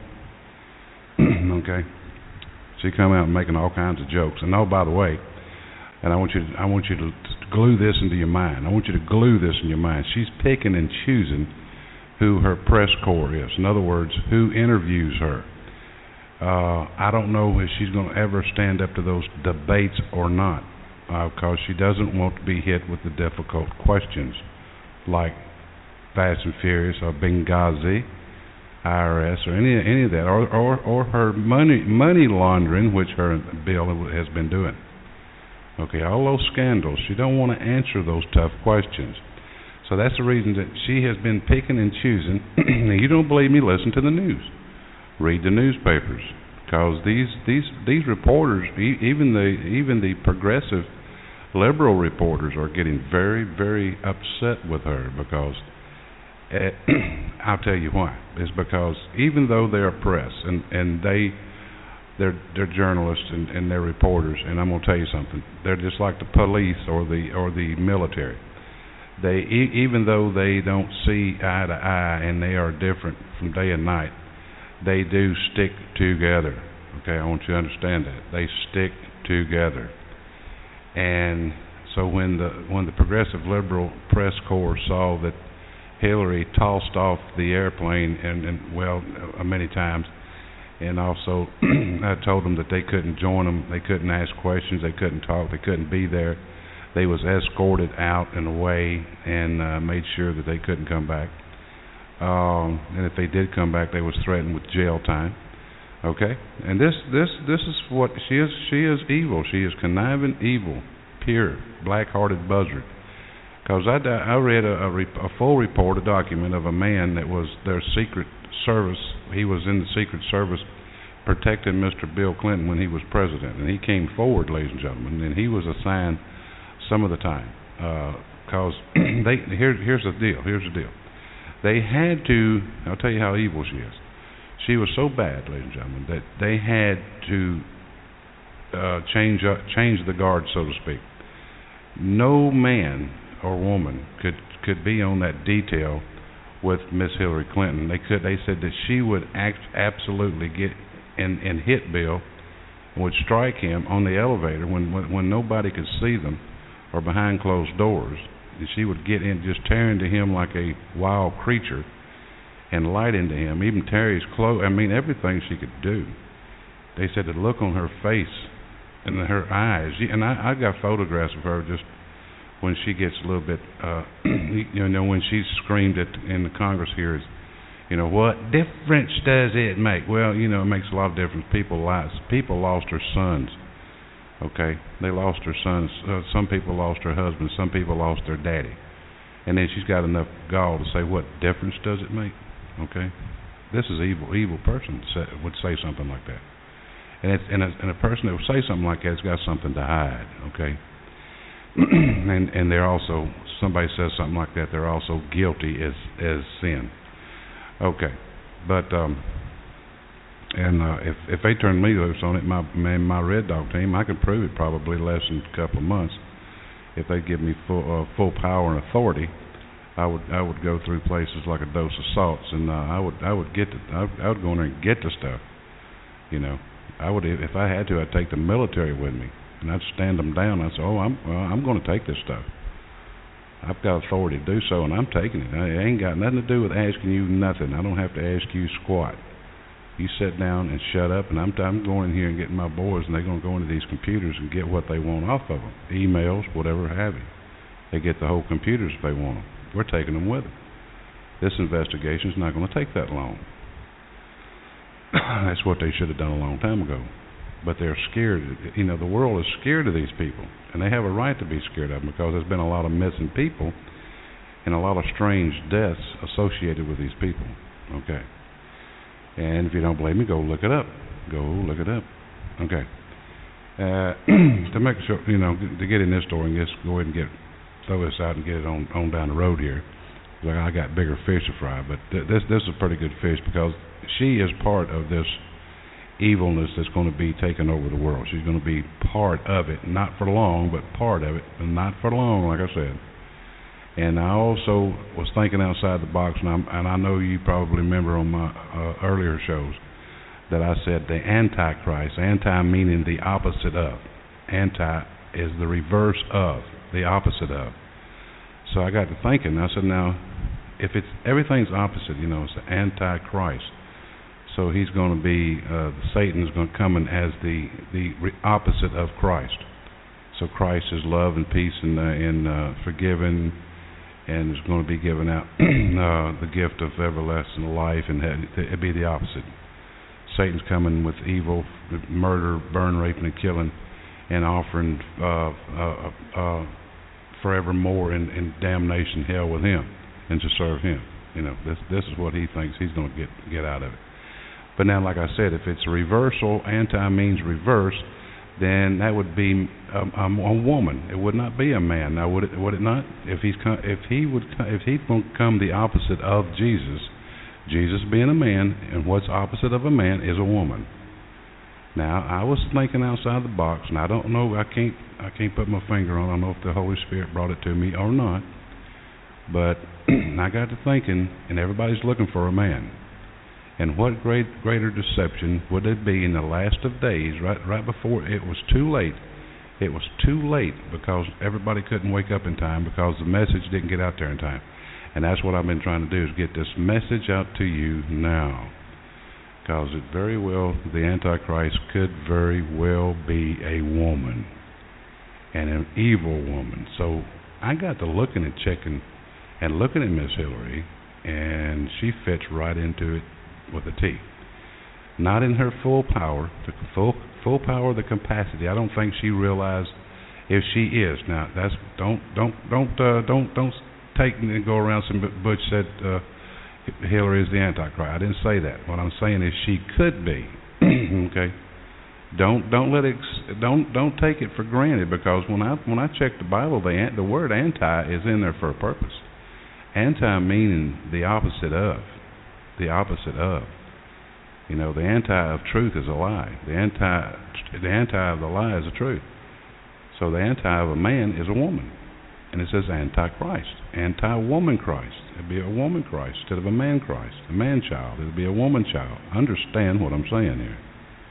okay? She come out making all kinds of jokes. And oh, by the way, and I want you to, I want you to glue this into your mind. I want you to glue this in your mind. She's picking and choosing who her press corps is. In other words, who interviews her. Uh, I don't know if she's going to ever stand up to those debates or not, because uh, she doesn't want to be hit with the difficult questions like Fast and Furious or Benghazi, I R S, or any any of that, or or, or her money money laundering, which her bill has been doing. Okay, all those scandals. She don't want to answer those tough questions. So that's the reason that she has been picking and choosing. You don't believe me? Listen to the news. Read the newspapers, because these these these reporters, even the even the progressive liberal reporters, are getting very very upset with her because uh, I'll tell you why. It's because even though they're press and and they they're they're journalists and, and they're reporters, and I'm gonna tell you something. They're just like the police or the or the military. They e- even though they don't see eye to eye and they are different from day and night, they do stick together. Okay, I want you to understand that. They stick together. And so when the when the progressive liberal press corps saw that Hillary tossed off the airplane and, and well uh, many times, and also I told them that they couldn't join them, they couldn't ask questions, they couldn't talk, they couldn't be there. They was escorted out and away and uh, made sure that they couldn't come back. Um, and if they did come back, they was threatened with jail time. Okay, and this this this is what she is. She is evil. She is conniving evil, pure, black-hearted buzzard. Because I I read a, a, re, a full report, a document of a man that was their secret service. He was in the secret service protecting Mister Bill Clinton when he was president, and he came forward, ladies and gentlemen, and he was assigned some of the time. Because uh, they here here's the deal. Here's the deal. They had to, I'll tell you how evil she is. She was so bad, ladies and gentlemen, that they had to uh, change uh, change the guard, so to speak. No man or woman could could be on that detail with Miss Hillary Clinton. They could. They said that she would act absolutely get and, and hit Bill and would strike him on the elevator when, when when nobody could see them or behind closed doors. And she would get in, just tear into him like a wild creature and light into him, even tear his clothes. I mean, everything she could do. They said the look on her face and her eyes, and I, I got photographs of her just when she gets a little bit, uh, you know, when she screamed at in the Congress here, is, you know, what difference does it make? Well, you know, it makes a lot of difference. People lost, people lost their sons. Okay, they lost her sons. Uh, some people lost her husband. Some people lost their daddy. And then she's got enough gall to say, "What difference does it make?" Okay, this is evil. Evil person say, would say something like that. And it's, and, a, and a person that would say something like that has got something to hide. Okay. and and they're also, somebody says something like that, they're also guilty as as sin. Okay, but um, and uh, if if they turn me loose on it, my man, my Red Dog team, I could prove it probably less than a couple of months. If they give me full uh, full power and authority, I would I would go through places like a dose of salts, and uh, I would I would get the, I, would, I would go in there and get the stuff. You know, I would, if I had to, I'd take the military with me, and I'd stand them down. I'd say, oh, I'm well, I'm going to take this stuff. I've got authority to do so, and I'm taking it. It ain't got nothing to do with asking you nothing. I don't have to ask you squat. You sit down and shut up, and I'm, I'm going in here and getting my boys, and they're going to go into these computers and get what they want off of them, emails, whatever have you. They get the whole computers if they want them. We're taking them with them. This investigation is not going to take that long. That's what they should have done a long time ago. But they're scared. You know, the world is scared of these people, and they have a right to be scared of them because there's been a lot of missing people and a lot of strange deaths associated with these people. Okay. And if you don't believe me, go look it up. Go look it up. Okay. Uh, to make sure, you know, to get in this story and just go ahead and get throw this out and get it on, on down the road here. Like I got bigger fish to fry, but th- this this is a pretty good fish because she is part of this evilness that's going to be taking over the world. She's going to be part of it, not for long, but part of it, and not for long, like I said. And I also was thinking outside the box, and, I'm, and I know you probably remember on my uh, earlier shows that I said the Antichrist, anti meaning the opposite of. Anti is the reverse of, the opposite of. So I got to thinking, I said, now, if it's everything's opposite, you know, it's the Antichrist. So he's going to be, uh, Satan is going to come in as the, the re- opposite of Christ. So Christ is love and peace and, uh, and uh, forgiving, and is going to be giving out uh, the gift of everlasting life, and it'd be the opposite. Satan's coming with evil, murder, burn, raping, and killing, and offering uh, uh, uh, forevermore in, in damnation, hell with him, and to serve him. You know, this this is what he thinks he's going to get get out of it. But now, like I said, if it's a reversal, anti means reverse, then that would be a, a, a woman. It would not be a man. Now, would it? Would it not? If he's if he would if he'd become the opposite of Jesus, Jesus being a man, and what's opposite of a man is a woman. Now, I was thinking outside the box, and I don't know. I can't I can't put my finger on. I don't know if the Holy Spirit brought it to me or not. But I got to thinking, and everybody's looking for a man. And what great greater deception would it be in the last of days, right right before it was too late? It was too late because everybody couldn't wake up in time because the message didn't get out there in time. And that's what I've been trying to do, is get this message out to you now. Because it very well, the Antichrist could very well be a woman, and an evil woman. So I got to looking and checking and looking at Miss Hillary, and she fits right into it with a T. Not in her full power, the full full power, the capacity. I don't think she realized if she is. Now that's don't don't don't uh, don't don't take and go around. Some Butch said uh, Hillary is the Antichrist. I didn't say that. What I'm saying is she could be. Okay. Don't don't let it don't don't take it for granted, because when I when I check the Bible, the the word anti is in there for a purpose. Anti meaning the opposite of. The opposite of. You know, the anti of truth is a lie. The anti the anti of the lie is the truth. So the anti of a man is a woman. And it says Antichrist. Anti-woman Christ. It'd be a woman Christ instead of a man Christ. A man child. It'd be a woman child. Understand what I'm saying here.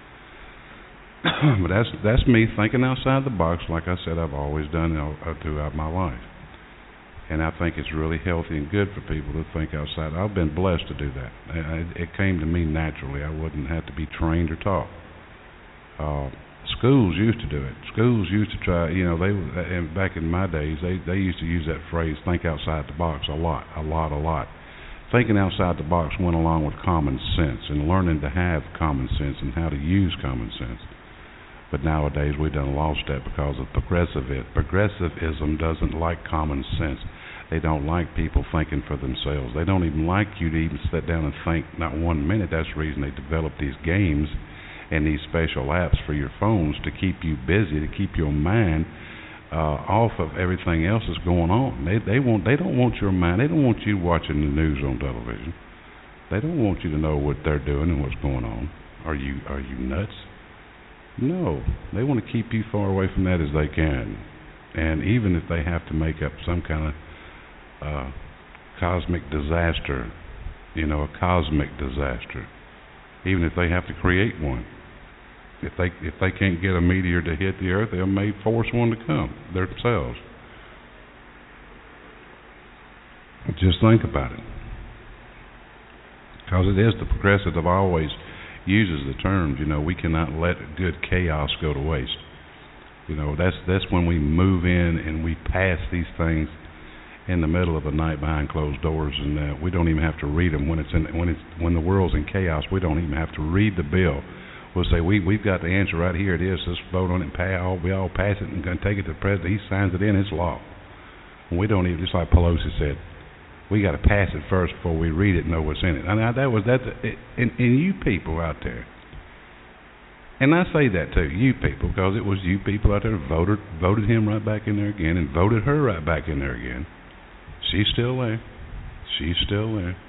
But that's that's me thinking outside the box, like I said I've always done uh, throughout my life. And I think it's really healthy and good for people to think outside. I've been blessed to do that. It came to me naturally. I wouldn't have to be trained or taught. Uh, schools used to do it. Schools used to try, you know, they and back in my days, they, they used to use that phrase, think outside the box, a lot, a lot, a lot. Thinking outside the box went along with common sense and learning to have common sense and how to use common sense. But nowadays we've done lost that because of progressivism. Progressivism doesn't like common sense. They don't like people thinking for themselves. They don't even like you to even sit down and think not one minute. That's the reason they developed these games and these special apps for your phones to keep you busy, to keep your mind uh, off of everything else that's going on. They they want they don't want your mind. They don't want you watching the news on television. They don't want you to know what they're doing and what's going on. Are you are you nuts? No, they want to keep you far away from that as they can. And even if they have to make up some kind of uh, cosmic disaster, you know, a cosmic disaster, even if they have to create one, if they if they can't get a meteor to hit the earth, they'll may force one to come themselves. Just think about it, because it is the progressive that always uses the terms. You know, we cannot let good chaos go to waste. You know, that's that's when we move in and we pass these things in the middle of the night behind closed doors, and uh, we don't even have to read them when it's in when it's when the world's in chaos. We don't even have to read the bill. We'll say we we've got the answer right here. It is. Let's vote on it and pay. All we all pass it and gonna take it to the president. He signs it in. It's law. And we don't even. Just like Pelosi said, we got to pass it first before we read it and know what's in it. I mean, that was that. And, and you people out there. And I say that to you people because it was you people out there voted voted him right back in there again and voted her right back in there again. She's still there. She's still there.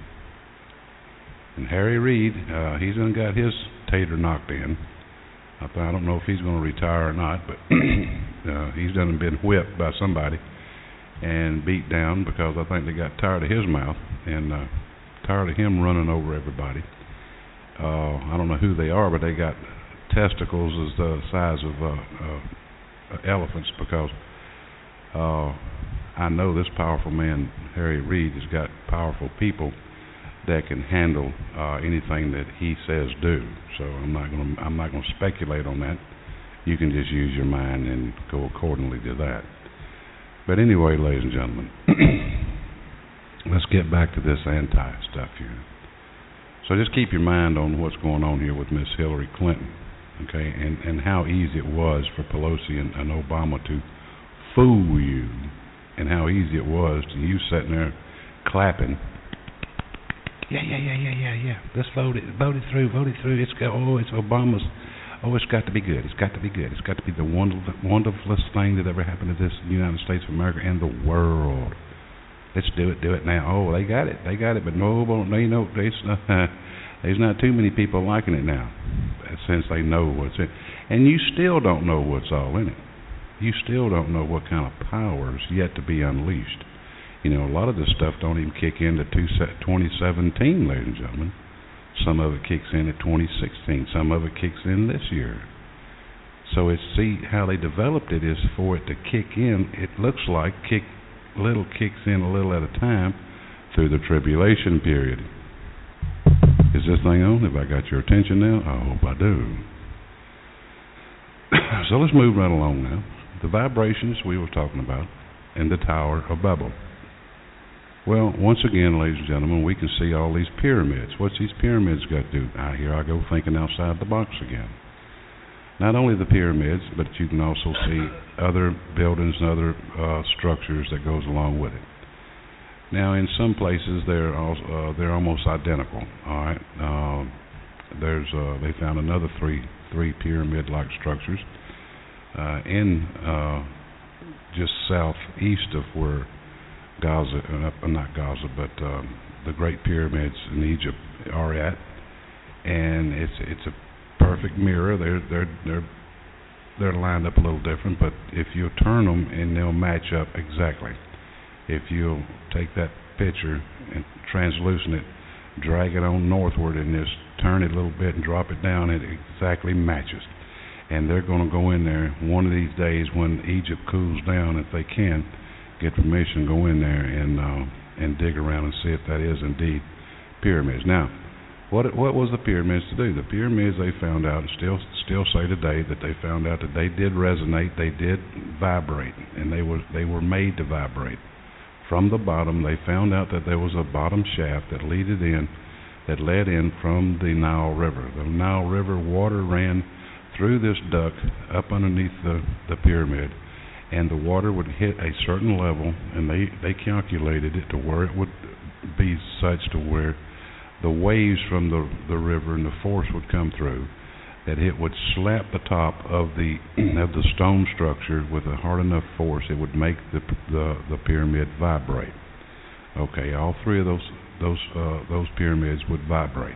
And Harry Reid, uh, he's done got his tater knocked in. I, th- I don't know if he's going to retire or not, but uh, he's done been whipped by somebody and beat down because I think they got tired of his mouth and uh, tired of him running over everybody. Uh, I don't know who they are, but they got testicles is the size of uh, uh, elephants because uh, I know this powerful man, Harry Reid, has got powerful people that can handle uh, anything that he says do. So I'm not going to I'm not going to speculate on that. You can just use your mind and go accordingly to that. But anyway, ladies and gentlemen, let's get back to this anti stuff here. So just keep your mind on what's going on here with Miss Hillary Clinton. Okay, and, and how easy it was for Pelosi and, and Obama to fool you, and how easy it was to you sitting there clapping. Yeah, yeah, yeah, yeah, yeah, yeah. Let's vote it, vote it through, vote it through. It's got, oh, it's Obama's. Oh, it's got to be good. It's got to be good. It's got to be the wonderful, wonderfulest thing that ever happened to this United States of America and the world. Let's do it, do it now. Oh, they got it, they got it. But no, they know there's not, there's not too many people liking it now, since they know what's in. And you still don't know what's all in it. You still don't know what kind of power's yet to be unleashed. You know, a lot of this stuff don't even kick in to twenty seventeen, ladies and gentlemen. Some of it kicks in at twenty sixteen. Some of it kicks in this year. So it's, see, how they developed it is for it to kick in. It looks like kick little kicks in a little at a time through the tribulation period. Is this thing on? Have I got your attention now? I hope I do. So let's move right along now. The vibrations we were talking about in the Tower of Babel. Well, once again, ladies and gentlemen, we can see all these pyramids. What's these pyramids got to do? Ah, here I go thinking outside the box again. Not only the pyramids, but you can also see other buildings and other uh, structures that goes along with it. Now, in some places, they're also, uh, they're almost identical. All right, uh, there's uh, they found another three three pyramid-like structures uh, in uh, just southeast of where Gaza, uh, not Gaza, but um, the Great Pyramids in Egypt are at, and it's it's a perfect mirror. They're they're they're they're lined up a little different, but if you turn them and they'll match up exactly. If you'll take that picture and translucent it, drag it on northward and just turn it a little bit and drop it down, it exactly matches. And they're going to go in there one of these days when Egypt cools down, if they can get permission, go in there and uh, and dig around and see if that is indeed pyramids. Now, what what was the pyramids to do? The pyramids, they found out, and still still say today, that they found out that they did resonate, they did vibrate, and they were they were made to vibrate. From the bottom, they found out that there was a bottom shaft that led in, that led in from the Nile River. The Nile River water ran through this duct up underneath the, the pyramid, and the water would hit a certain level, and they, they calculated it to where it would be such to where the waves from the, the river and the force would come through, that it would slap the top of the of the stone structure with a hard enough force, it would make the the, the pyramid vibrate. Okay, all three of those those uh, those pyramids would vibrate,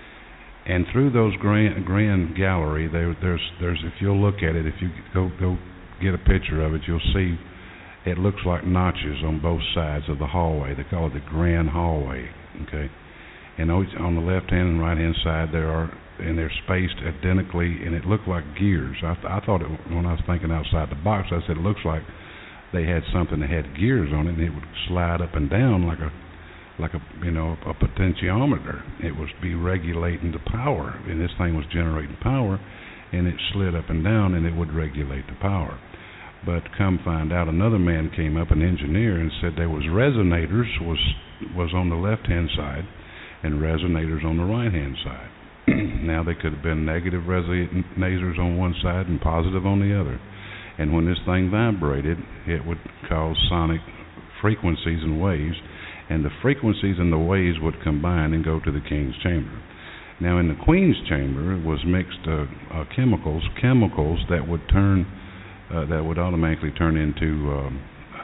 and through those grand grand gallery, there, there's there's if you'll look at it, if you go go get a picture of it, you'll see it looks like notches on both sides of the hallway. They call it the grand hallway. Okay, and on the left hand and right hand side there are, and they're spaced identically, and it looked like gears. I, th- I thought it, when I was thinking outside the box, I said it looks like they had something that had gears on it, and it would slide up and down like a like a you know a potentiometer. It was be regulating the power, and this thing was generating power, and it slid up and down, and it would regulate the power. But come find out, another man came up, an engineer, and said there was resonators was was on the left hand side, and resonators on the right hand side. Now they could have been negative resonators on one side and positive on the other. And when this thing vibrated, it would cause sonic frequencies and waves, and the frequencies and the waves would combine and go to the king's chamber. Now in the queen's chamber was mixed uh, uh, chemicals, chemicals that would turn, uh, that would automatically turn into um,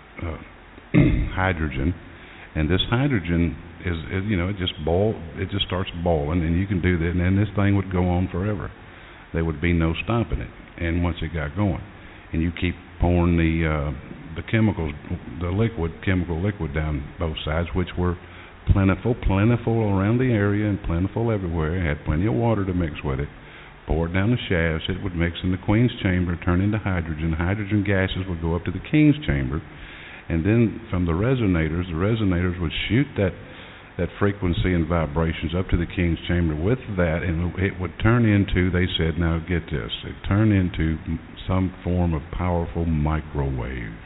uh, hydrogen, and this hydrogen is, is, you know, it just boil, it just starts boiling, and you can do that, and then this thing would go on forever. There would be no stopping it, and once it got going. And you keep pouring the uh, the chemicals, the liquid, chemical liquid down both sides, which were plentiful, plentiful around the area and plentiful everywhere. It had plenty of water to mix with it. Pour it down the shafts. It would mix in the queen's chamber, turn into hydrogen. Hydrogen gases would go up to the king's chamber, and then from the resonators, the resonators would shoot that that frequency and vibrations up to the king's chamber with that, and it would turn into, they said, now get this, it turned into some form of powerful microwaves.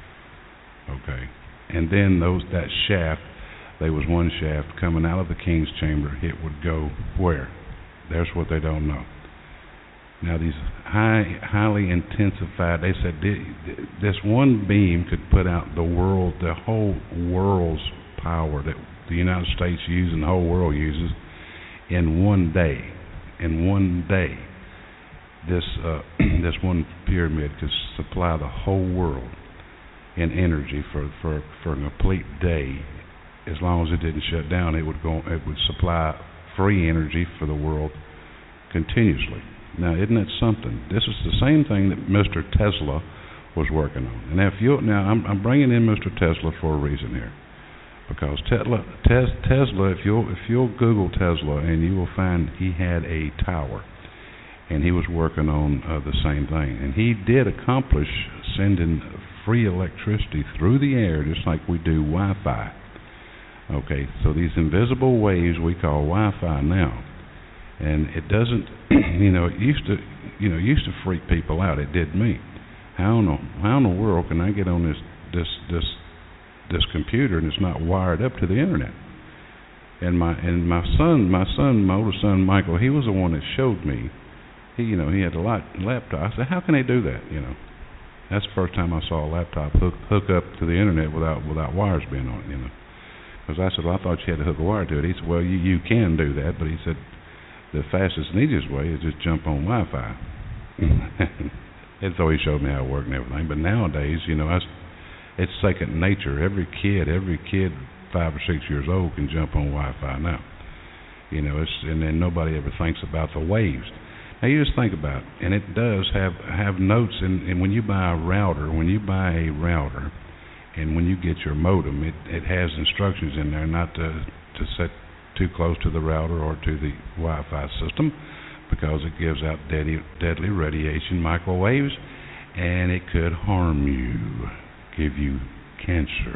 Okay. And then those that shaft, there was one shaft coming out of the king's chamber, it would go where? There's what they don't know. Now these high, highly intensified, they said this one beam could put out the world, the whole world's power that the United States uses and the whole world uses in one day. In one day, this uh, this one pyramid could supply the whole world in energy for, for, for a complete day. As long as it didn't shut down, it would go. It would supply free energy for the world continuously. Now, isn't that something? This is the same thing that Mister Tesla was working on. And if you now, I'm, I'm bringing in Mister Tesla for a reason here. Because Tesla, tes, Tesla, if you'll if you'll Google Tesla, and you will find he had a tower, and he was working on uh, the same thing, and he did accomplish sending free electricity through the air, just like we do Wi-Fi. Okay, so these invisible waves we call Wi-Fi now, and it doesn't, you know, it used to, you know, used to freak people out. It did me. How in the how in the world can I get on this this this this computer and it's not wired up to the internet? And my and my son, my son, my older son Michael, he was the one that showed me. He, you know, he had a lot, laptop. I said, how can they do that? You know, that's the first time I saw a laptop hook hook up to the internet without without wires being on it. You know, because I said, well, I thought you had to hook a wire to it. He said, well, you you can do that, but he said the fastest and easiest way is just jump on Wi-Fi. And so he showed me how it worked and everything. But nowadays, you know, I. It's second nature. Every kid, every kid, five or six years old, can jump on Wi-Fi now. You know, it's and then nobody ever thinks about the waves. Now you just think about it, and it does have have notes. And, and when you buy a router, when you buy a router, and when you get your modem, it it has instructions in there not to to set too close to the router or to the Wi-Fi system, because it gives out deadly deadly radiation, microwaves, and it could harm you. Give you cancer.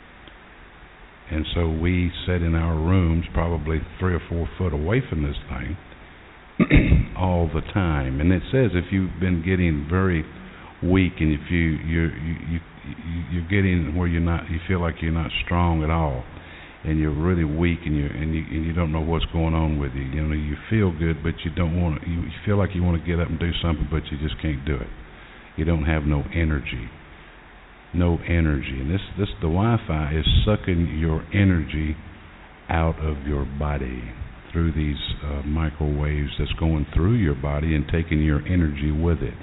And so we sit in our rooms probably three or four foot away from this thing all the time. And it says if you've been getting very weak, and if you you're, you you you're getting where you're not, you feel like you're not strong at all, and you're really weak, and you and you and you don't know what's going on with you. You know, you feel good, but you don't want to. You feel like you want to get up and do something, but you just can't do it. You don't have no energy. No energy, and this, this the Wi-Fi is sucking your energy out of your body. through these uh, microwaves that's going through your body and taking your energy with it.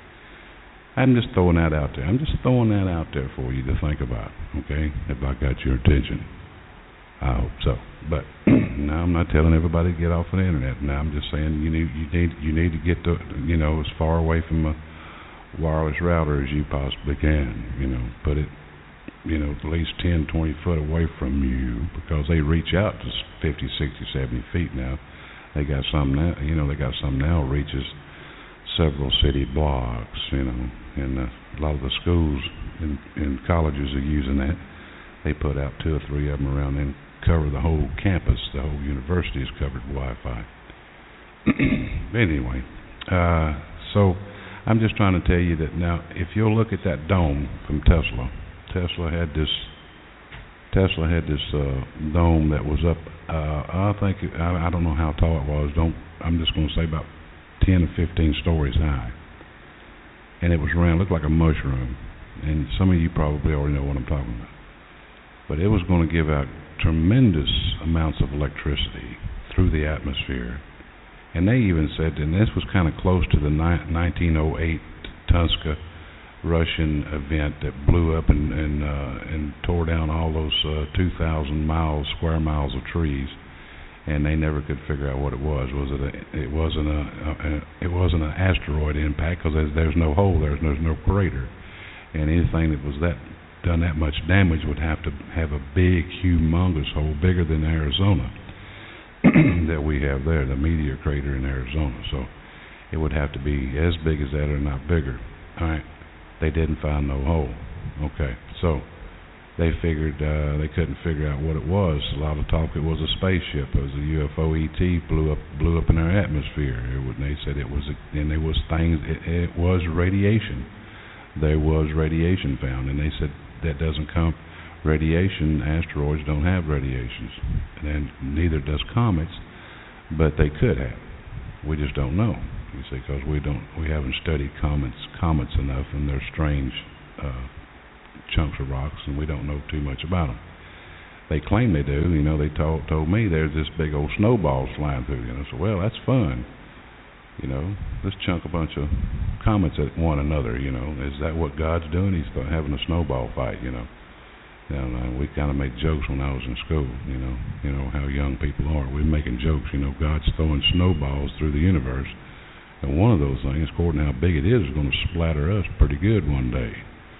I'm just throwing that out there. I'm just throwing that out there for you to think about, okay, if I got your attention. I hope so. But now I'm not telling everybody to get off of the internet. Now I'm just saying you need you need you need to get to, you know, as far away from a wireless router as you possibly can. You know, put it, you know, at least ten, twenty foot away from you, because they reach out to fifty, sixty, seventy feet now. They got some now, you know, they got some now reaches several city blocks, you know, and uh, a lot of the schools and, and colleges are using that. They put out two or three of them around and cover the whole campus. The whole university is covered with Wi-Fi. Anyway, uh, so I'm just trying to tell you that now, if you'll look at that dome from Tesla, Tesla had this Tesla had this uh, dome that was up. Uh, I think I, I don't know how tall it was. Don't I'm just going to say about ten or fifteen stories high, and it was round, looked like a mushroom. And some of you probably already know what I'm talking about. But it was going to give out tremendous amounts of electricity through the atmosphere. And they even said, and this was kind of close to the ni- nineteen oh eight Tunska Russian event that blew up and and, uh, and tore down all those uh, two thousand miles, square miles of trees. And they never could figure out what it was. Was it? A, it wasn't a, a, a. It wasn't an asteroid impact, because there's, there's no hole there. There's no crater. And anything that was that done that much damage would have to have a big, humongous hole, bigger than Arizona, that we have there, the meteor crater in Arizona. So it would have to be as big as that or not bigger. All right. They didn't find no hole. Okay. So they figured uh, they couldn't figure out what it was. A lot of talk it was a spaceship. It was a U F O E T blew up blew up in our atmosphere. It would, they said it was, a, and there was things. It, it was radiation. There was radiation found, and they said that doesn't come. Radiation, asteroids don't have radiations, and neither does comets, but they could have. We just don't know. You see, because we don't, we haven't studied comets, comets enough, and they're strange uh, chunks of rocks, and we don't know too much about them. They claim they do. You know, they told told me there's this big old snowballs flying through. You know, so well, that's fun. You know, let's chunk a bunch of comets at one another. You know, is that what God's doing? He's having a snowball fight. You know. And uh, we kind of made jokes when I was in school, you know, you know how young people are. We're making jokes, you know, God's throwing snowballs through the universe, and one of those things, according to how big it is, is going to splatter us pretty good one day.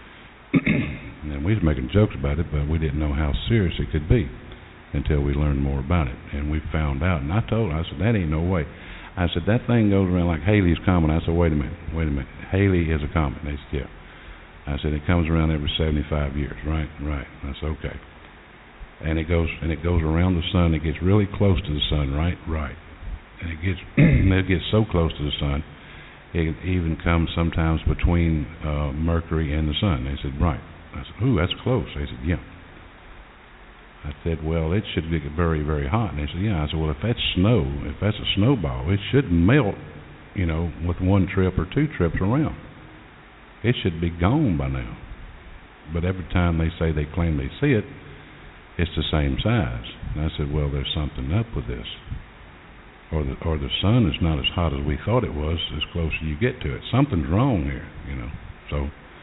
And we was making jokes about it, but we didn't know how serious it could be until we learned more about it. And we found out, and I told her, I said, that ain't no way. I said, that thing goes around like Halley's Comet. I said, wait a minute, wait a minute. Halley is a comet. They said, yeah. I said, it comes around every seventy-five years, right? Right. That's okay. And it goes and it goes around the sun. It gets really close to the sun, right? Right. And it gets it gets so close to the sun, it even comes sometimes between uh, Mercury and the sun. They said, right. I said, ooh, that's close. They said, yeah. I said, well, it should get very, very hot. And they said, yeah. I said, well, if that's snow, if that's a snowball, it shouldn't melt, you know, with one trip or two trips around. It should be gone by now. But every time they say they claim they see it, it's the same size. And I said, well, there's something up with this. Or the, or the sun is not as hot as we thought it was, as closer you get to it. Something's wrong here, you know. So,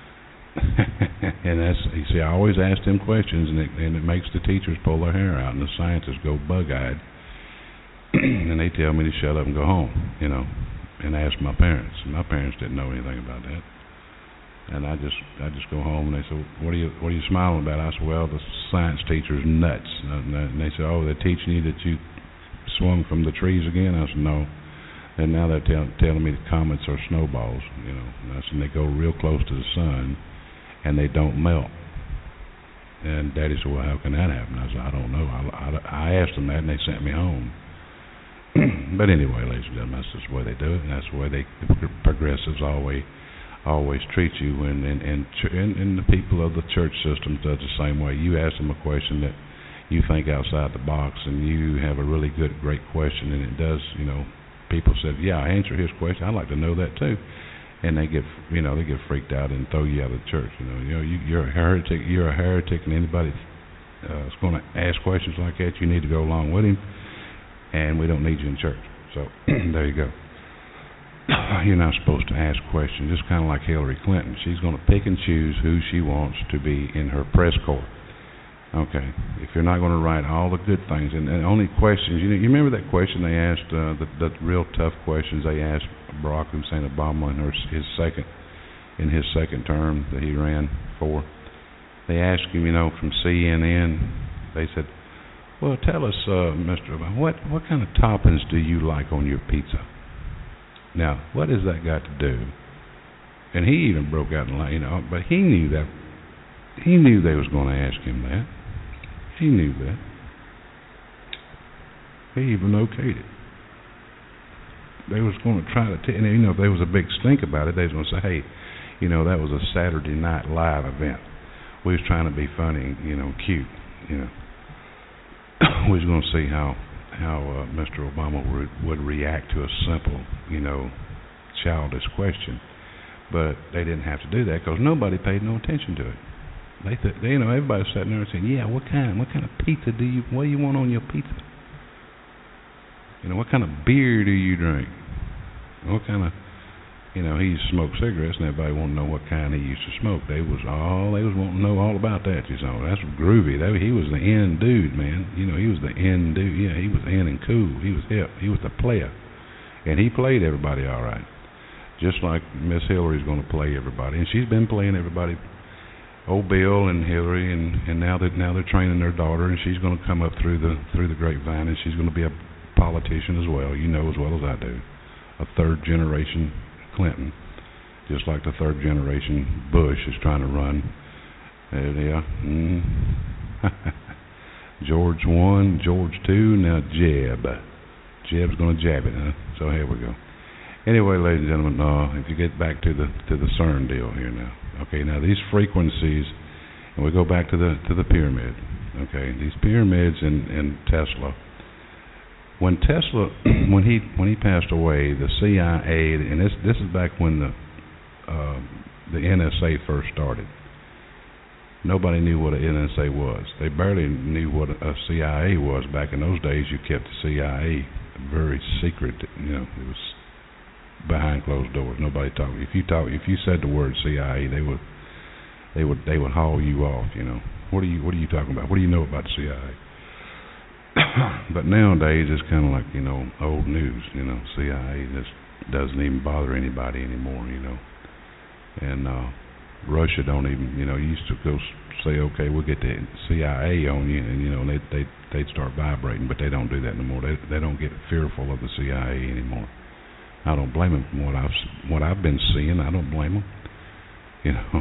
and that's, you see, I always ask them questions, and it, and it makes the teachers pull their hair out, and the scientists go bug-eyed. And they tell me to shut up and go home, you know, and ask my parents. And my parents didn't know anything about that. And I just I just go home, and they said, what are you what are you smiling about? I said, well, the science teacher's nuts. And they said, oh, they're teaching you that you swung from the trees again? I said, no. And now they're tell, telling me that comets are snowballs, you know. And I said, they go real close to the sun, and they don't melt. And Daddy said, well, how can that happen? I said, I don't know. I, I, I asked them that, and they sent me home. But anyway, ladies and gentlemen, that's just the way they do it, and that's the way they, the progressives always always treat you, and and, and and and the people of the church system does the same way. You ask them a question that you think outside the box, and you have a really good, great question, and it does, you know, people said, yeah, I answer his question, I'd like to know that too. And they get, you know, they get freaked out and throw you out of the church. You know, you know, you, you're a heretic, you're a heretic, and anybody uh, is going to ask questions like that, you need to go along with him. and we don't need you in church. So there you go. You're not supposed to ask questions, just kind of like Hillary Clinton. She's going to pick and choose who she wants to be in her press corps. Okay, if you're not going to write all the good things, and, and only questions, you know, you remember that question they asked, uh, the, the real tough questions they asked Barack Hussein Obama in her, his second, in his second term that he ran for. They asked him, you know, from C N N, they said, well, tell us, uh, Mister Obama, what, what kind of toppings do you like on your pizza? Now, what has that got to do? And he even broke out in line, you know, but he knew that, he knew they was going to ask him that. He knew that. He even okayed it. They was going to try to, t- and you know, if there was a big stink about it, they was going to say, hey, you know, that was a Saturday Night Live event. We was trying to be funny, you know, cute, you know. We was going to see how how uh, Mister Obama would, would react to a simple, you know, childish question. But they didn't have to do that because nobody paid no attention to it. They, th- they, you know, everybody was sitting there and saying, "Yeah, what kind? What kind of pizza do you? What do you want on your pizza? You know, what kind of beer do you drink? What kind of, you know, he used to smoke cigarettes, and everybody wanted to know what kind he used to smoke. They was all they was wanting to know all about that. You know, that's groovy. That, he was the in dude, man. You know, he was the in dude. Yeah, he was in and cool. He was hip. He was the player, and he played everybody all right, just like Miss Hillary's going to play everybody, and she's been playing everybody. Old Bill and Hillary, and, and now that now they're training their daughter, and she's going to come up through the through the grapevine, and she's going to be a politician as well. You know as well as I do, a third generation Clinton, just like the third generation Bush is trying to run. Uh, yeah, mm. George one, George two, now Jeb. Jeb's going to jab it, huh? So here we go. Anyway, ladies and gentlemen, uh, if you get back to the to the CERN deal here now. Okay, now these frequencies, and we go back to the to the pyramid. Okay, these pyramids in, in Tesla. When Tesla, when he when he passed away, the C I A, and this this is back when the uh, the N S A first started. Nobody knew what an N S A was. They barely knew what a C I A was. Back in those days, you kept the C I A very secret. You know, it was behind closed doors. Nobody talked. If you talk, if you said the word C I A, they would, they would, they would haul you off. You know, what are you, what are you talking about? What do you know about the C I A? But nowadays, it's kind of like, you know, old news. You know, C I A just doesn't even bother anybody anymore. You know, and uh, Russia don't even. You know, used to go say, okay, we'll get the C I A on you, and you know, they they they'd start vibrating, but they don't do that anymore. They they don't get fearful of the C I A anymore. I don't blame them from what I've what I've been seeing. I don't blame them. You know,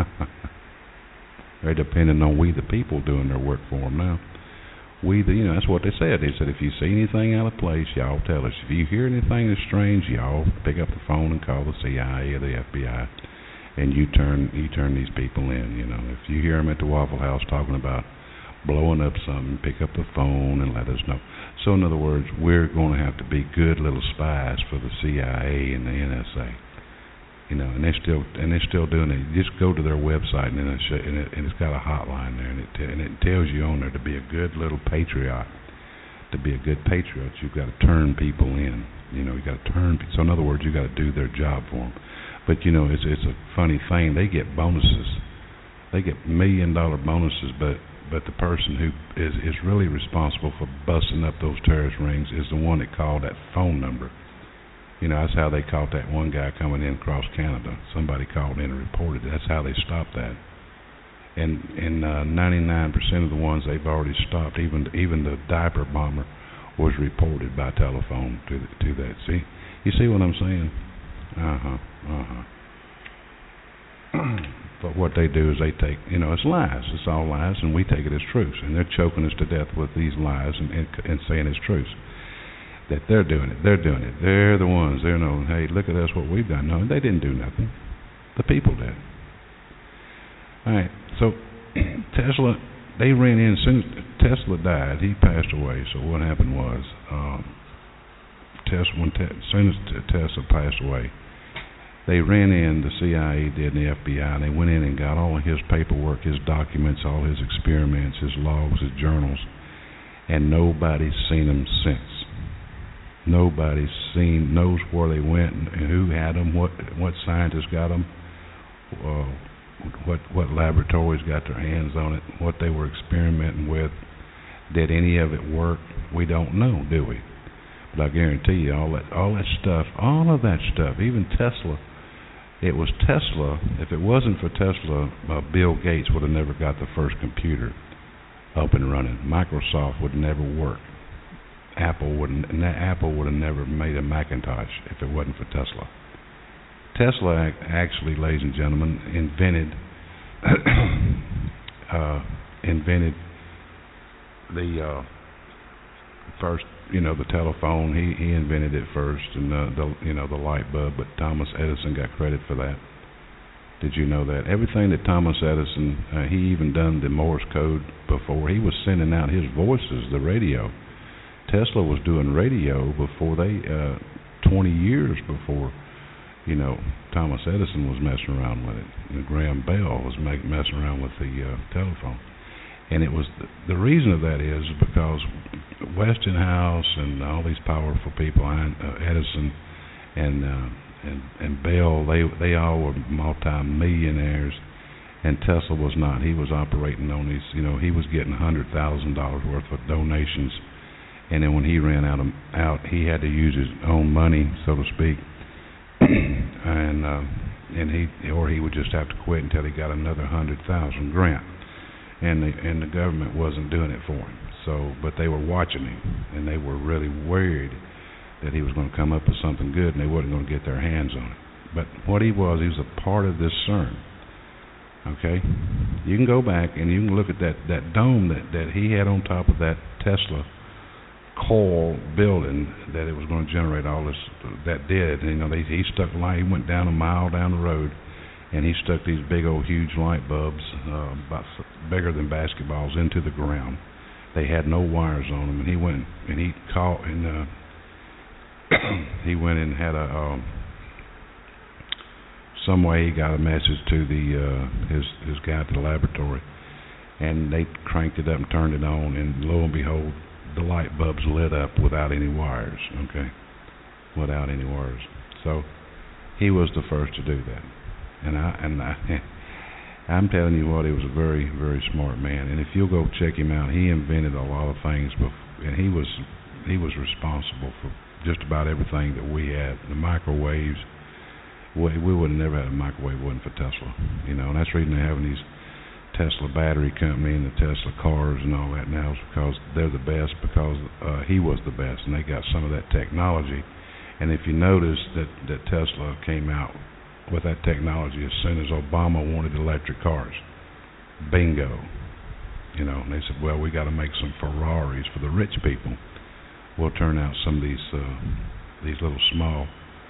they're depending on we the people doing their work for them now. We the you know that's what they said. They said if you see anything out of place, y'all tell us. If you hear anything that's strange, y'all pick up the phone and call the C I A or the F B I, and you turn you turn these people in. You know, if you hear them at the Waffle House talking about blowing up something, pick up the phone and let us know. So in other words, we're going to have to be good little spies for the C I A and the N S A. You know, and they're still and they're still doing it. You just go to their website and it's and, it, and it's got a hotline there, and it t- and it tells you on there to be a good little patriot. To be a good patriot, you've got to turn people in. You know, you got to turn. So in other words, you got to do their job for them. But you know, it's it's a funny thing. They get bonuses. They get million dollar bonuses, but. But the person who is, is really responsible for busting up those terrorist rings is the one that called that phone number. You know, that's how they caught that one guy coming in across Canada. Somebody called in and reported it. That's how they stopped that. And and uh, ninety-nine percent of the ones they've already stopped, even even the diaper bomber, was reported by telephone to the, to that. See, you see what I'm saying? Uh huh. Uh huh. But what they do is they take, you know, it's lies. It's all lies, and we take it as truths. And they're choking us to death with these lies and, and, and saying it's truths. That they're doing it. They're doing it. They're the ones. They're knowing, hey, look at us, what we've done. No, they didn't do nothing. The people did. All right. So Tesla, they ran in. As soon as Tesla died, he passed away. So what happened was, um, Tesla, when te- as soon as t- Tesla passed away, they ran in, the C I A did, and the F B I, and they went in and got all of his paperwork, his documents, all his experiments, his logs, his journals, and nobody's seen them since. Nobody's seen, knows where they went and, and who had them, what what scientists got them, uh, what what laboratories got their hands on it, what they were experimenting with. Did any of it work? We don't know, do we? But I guarantee you, all that all that stuff, all of that stuff, even Tesla. It was Tesla. If it wasn't for Tesla, uh, Bill Gates would have never got the first computer up and running. Microsoft would never work. Apple wouldn't. Apple would have never made a Macintosh if it wasn't for Tesla. Tesla actually, ladies and gentlemen, invented uh, invented the uh, first, you know, the telephone. He he invented it first, and the, the you know the light bulb. But Thomas Edison got credit for that. Did you know that? Everything that Thomas Edison, uh, he even done the Morse code before. He was sending out his voices, the radio. Tesla was doing radio before they, uh, twenty years before, you know, Thomas Edison was messing around with it. And Graham Bell was make, messing around with the uh, telephone. And it was, th- the reason of that is because Westinghouse and all these powerful people, uh, Edison and, uh, and and Bell, they they all were multi-millionaires, and Tesla was not. He was operating on these, you know, he was getting one hundred thousand dollars worth of donations. And then when he ran out, of, out, he had to use his own money, so to speak, and uh, and he or he would just have to quit until he got another hundred thousand grant, and the and the government wasn't doing it for him. So, but they were watching him, and they were really worried that he was going to come up with something good, and they wasn't going to get their hands on it. But what he was, he was a part of this CERN. Okay, you can go back and you can look at that that dome that that he had on top of that Tesla coal building, that it was going to generate all this, that did. And, you know, they, he stuck light, he went down a mile down the road, and he stuck these big old huge light bulbs, uh, about bigger than basketballs, into the ground. They had no wires on them, and he went and he caught and uh, he went and had a um, some way he got a message to the uh, his his guy at the laboratory, and they cranked it up and turned it on, and lo and behold, the light bulbs lit up without any wires, okay? Without any wires. So he was the first to do that. And I and I I'm telling you what, he was a very, very smart man. And if you'll go check him out, he invented a lot of things, before, and he was he was responsible for just about everything that we had. The microwaves, we, we would have never had a microwave if it wasn't for Tesla. You know, and that's the reason they're having these Tesla battery company and the Tesla cars and all that now, is because they're the best, because uh, he was the best, and they got some of that technology. And if you notice that, that Tesla came out with that technology as soon as Obama wanted electric cars. Bingo. You know, and they said, well, we got to make some Ferraris for the rich people. We'll turn out some of these uh, these little small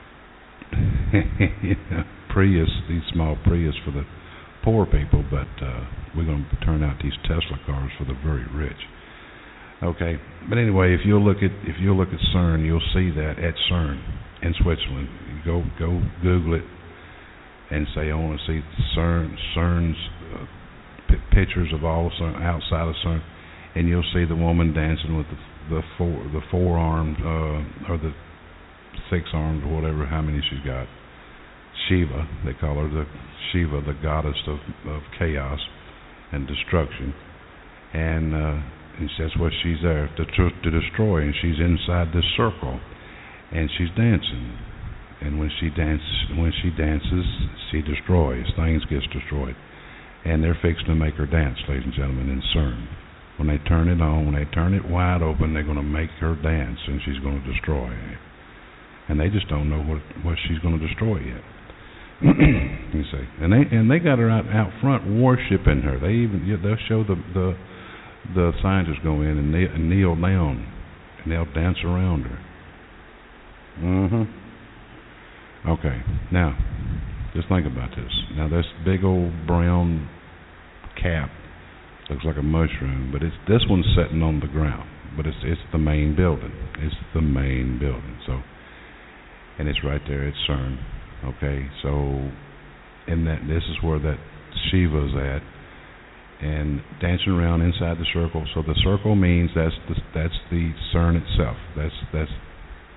you know, Prius, these small Prius for the poor people, but uh, we're going to turn out these Tesla cars for the very rich. Okay, but anyway, if you look at if you look at CERN, you'll see that at CERN in Switzerland. You go go Google it and say, I want to see CERN, CERN's uh, p- pictures of all CERN, outside of CERN, and you'll see the woman dancing with the the four the four armed uh, or the six armed or whatever, how many she's got. Shiva, they call her the Shiva, the goddess of, of chaos and destruction, and uh, and that's what she's there to, to destroy. And she's inside this circle, and she's dancing. And when she dances, when she dances, she destroys. Things gets destroyed, and they're fixing to make her dance, ladies and gentlemen, in CERN. When they turn it on, when they turn it wide open, they're going to make her dance, and she's going to destroy. And they just don't know what what she's going to destroy yet. You see, and they and they got her out out front worshiping her. They even they'll show the the the scientists go in and kneel, and kneel down, and they'll dance around her. Mhm. Okay, now just think about this. Now this big old brown cap looks like a mushroom, but it's this one's sitting on the ground. But it's it's the main building. It's the main building. So, and it's right there at CERN. Okay, so in that this is where that Shiva's at, and dancing around inside the circle. So the circle means that's the, that's the CERN itself. That's that's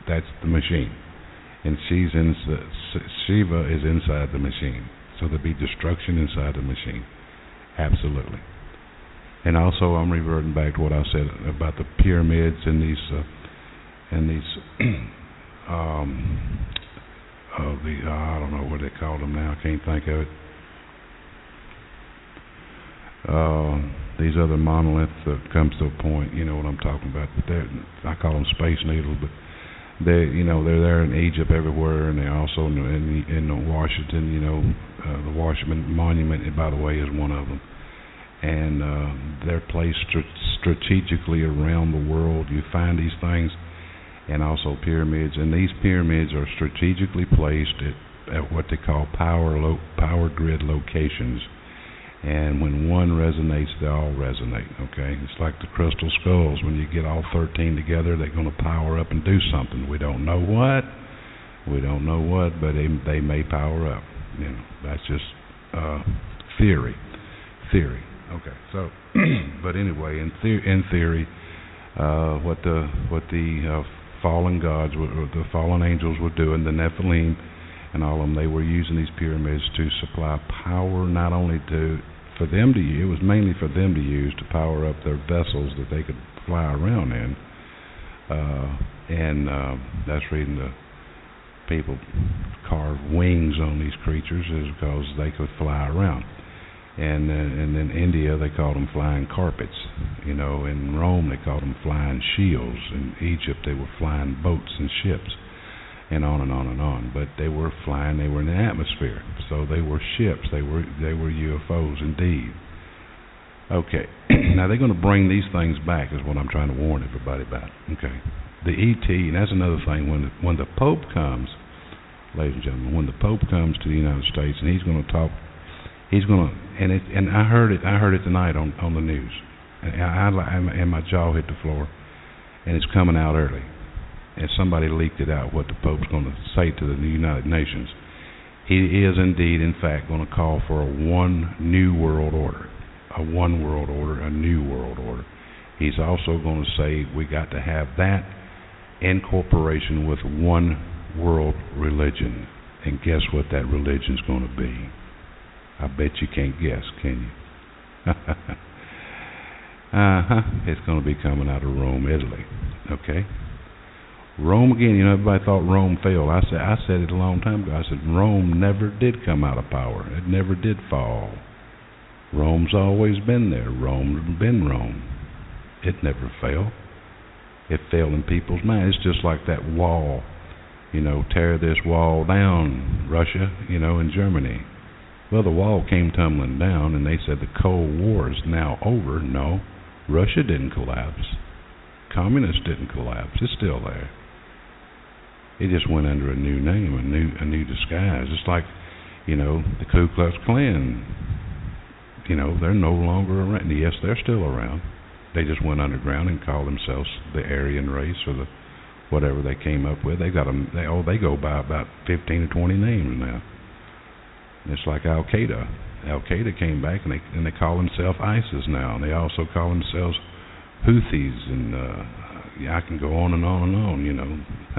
That's the machine, and she's in. Shiva is inside the machine. So there'll be destruction inside the machine. Absolutely. And also, I'm reverting back to what I said about the pyramids and these uh, and these um, uh, the uh, I don't know what they call them now. I can't think of it. Uh, these other monoliths that comes to a point, you know what I'm talking about. But they're, I call them space needles, but they, you know, they're there in Egypt everywhere, and they're also in in, in Washington. You know, uh, the Washington Monument, by the way, is one of them. And uh, they're placed st- strategically around the world. You find these things, and also pyramids. And these pyramids are strategically placed at, at what they call power lo- power grid locations. And when one resonates, they all resonate, okay? It's like the crystal skulls. When you get all thirteen together, they're going to power up and do something. We don't know what. We don't know what, but they, they may power up. You know, that's just uh, theory. Theory. Okay, so, but anyway, in, the- in theory, uh, what the what the uh, fallen gods, were, or the fallen angels were doing, the Nephilim and all of them, they were using these pyramids to supply power, not only to for them to use, it was mainly for them to use to power up their vessels that they could fly around in. Uh, and uh, that's reading the people carve wings on these creatures is because they could fly around. And uh, and in India they called them flying carpets. You know, in Rome they called them flying shields. In Egypt they were flying boats and ships, and on and on and on. But they were flying. They were in the atmosphere, so they were ships. They were they were U F Os indeed. Okay, now they're going to bring these things back, is what I'm trying to warn everybody about. Okay, the E T, and that's another thing. When the, when the Pope comes, ladies and gentlemen, when the Pope comes to the United States, and he's going to talk. He's gonna, and it, and I heard it. I heard it tonight on, on the news, and I, I, and my jaw hit the floor. And it's coming out early, and somebody leaked it out what the Pope's going to say to the United Nations. He is indeed, in fact, going to call for a one new world order, a one world order, a new world order. He's also going to say we got to have that in cooperation with one world religion, and guess what that religion's going to be? I bet you can't guess, can you? uh-huh. It's going to be coming out of Rome, Italy. Okay? Rome again. You know, everybody thought Rome fell. I said, I said it a long time ago. I said Rome never did come out of power. It never did fall. Rome's always been there. Rome's been Rome. It never fell. It fell in people's minds. It's just like that wall. You know, tear this wall down, Russia. You know, in Germany. Well, the wall came tumbling down, and they said the Cold War is now over. No, Russia didn't collapse. Communists didn't collapse. It's still there. It just went under a new name, a new a new disguise. It's like, you know, the Ku Klux Klan. You know, they're no longer around. Yes, they're still around. They just went underground and called themselves the Aryan race or the whatever they came up with. They got them. They oh, they go by about fifteen or twenty names now. It's like Al Qaeda. Al Qaeda came back and they and they call themselves ISIS now. And they also call themselves Houthis, and uh, yeah, I can go on and on and on. You know,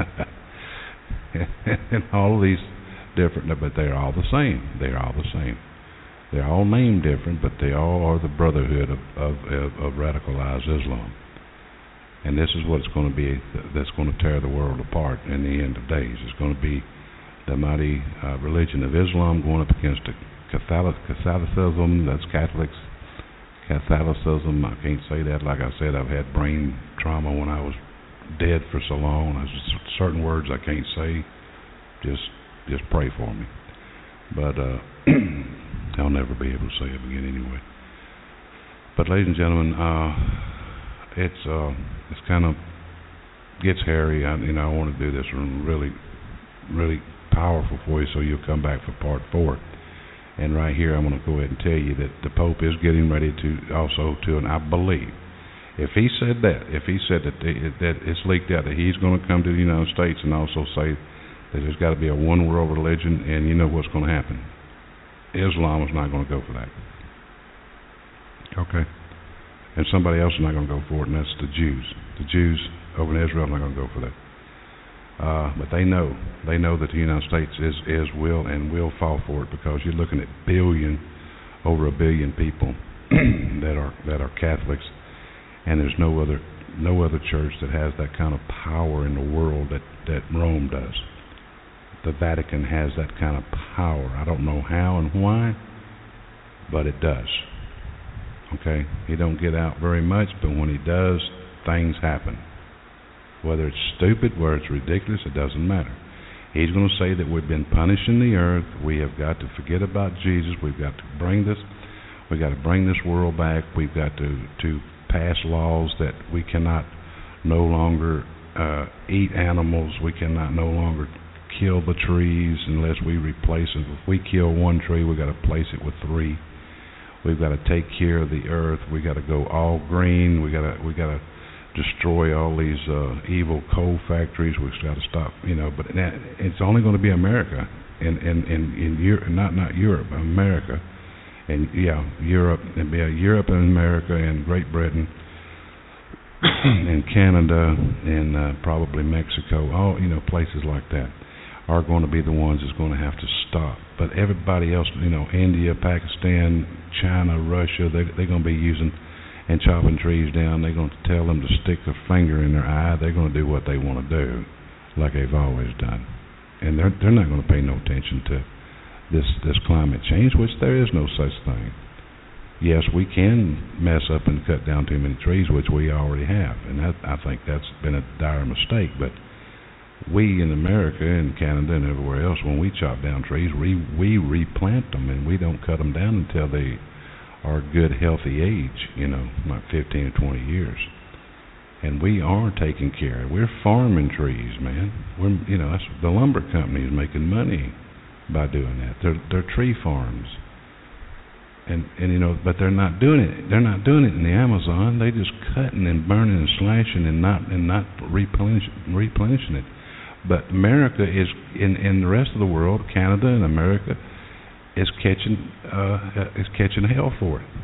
and all of these different, but they're all the same. They're all the same. They're all named different, but they all are the brotherhood of of, of, of radicalized Islam. And this is what it's going to be. That's going to tear the world apart in the end of days. It's going to be the mighty uh, religion of Islam going up against the Catholic, Catholicism, that's Catholics, Catholicism. I can't say that. Like I said, I've had brain trauma when I was dead for so long. There's certain words I can't say. Just just pray for me. But uh, I'll never be able to say it again anyway. But ladies and gentlemen, uh, it's uh, it's kind of gets hairy. I, you know, I want to do this really, really powerful for you, so you'll come back for part four. And right here, I'm going to go ahead and tell you that the Pope is getting ready to also to, and I believe, if he said that, if he said that the, that it's leaked out that he's going to come to the United States and also say that there's got to be a one world religion, and you know what's going to happen? Islam is not going to go for that. Okay? And somebody else is not going to go for it, and that's the Jews. The Jews over in Israel are not going to go for that. Uh, but they know, they know that the United States is, is will and will fall for it, because you're looking at billion, over a billion people that are that are Catholics, and there's no other no other church that has that kind of power in the world that, that Rome does. The Vatican has that kind of power. I don't know how and why, but it does. Okay, he don't get out very much, but when he does, things happen. Whether it's stupid, whether it's ridiculous, it doesn't matter. He's going to say that we've been punishing the earth. We have got to forget about Jesus. We've got to bring this. We've got to bring this world back. We've got to to pass laws that we cannot no longer uh, eat animals. We cannot no longer kill the trees unless we replace it. If we kill one tree, we've got to replace it with three. We've got to take care of the earth. We've got to go all green. We got to we got to destroy all these uh, evil coal factories. We've got to stop, you know. But that, it's only going to be America, and in in in Europe, not not Europe, America, and yeah, Europe, and yeah, Europe and America and Great Britain and Canada and uh, probably Mexico. All you know, places like that are going to be the ones that's going to have to stop. But everybody else, you know, India, Pakistan, China, Russia, they they're going to be using and chopping trees down. They're going to tell them to stick a finger in their eye. They're going to do what they want to do, like they've always done. And they're they're not going to pay no attention to this this climate change, which there is no such thing. Yes, we can mess up and cut down too many trees, which we already have, and that, I think that's been a dire mistake. But we in America and Canada and everywhere else, when we chop down trees, we we replant them, and we don't cut them down until they are good, healthy age, you know, like fifteen or twenty years. And we are taking care. We're farming trees, man. We're, you know, that's, the lumber company is making money by doing that. They're, they're tree farms. And, and, you know, but they're not doing it. They're not doing it in the Amazon. They're just cutting and burning and slashing and not, and not replenish, replenishing it. But America is, in, in the rest of the world, Canada and America, is catching uh, is catching hell for it.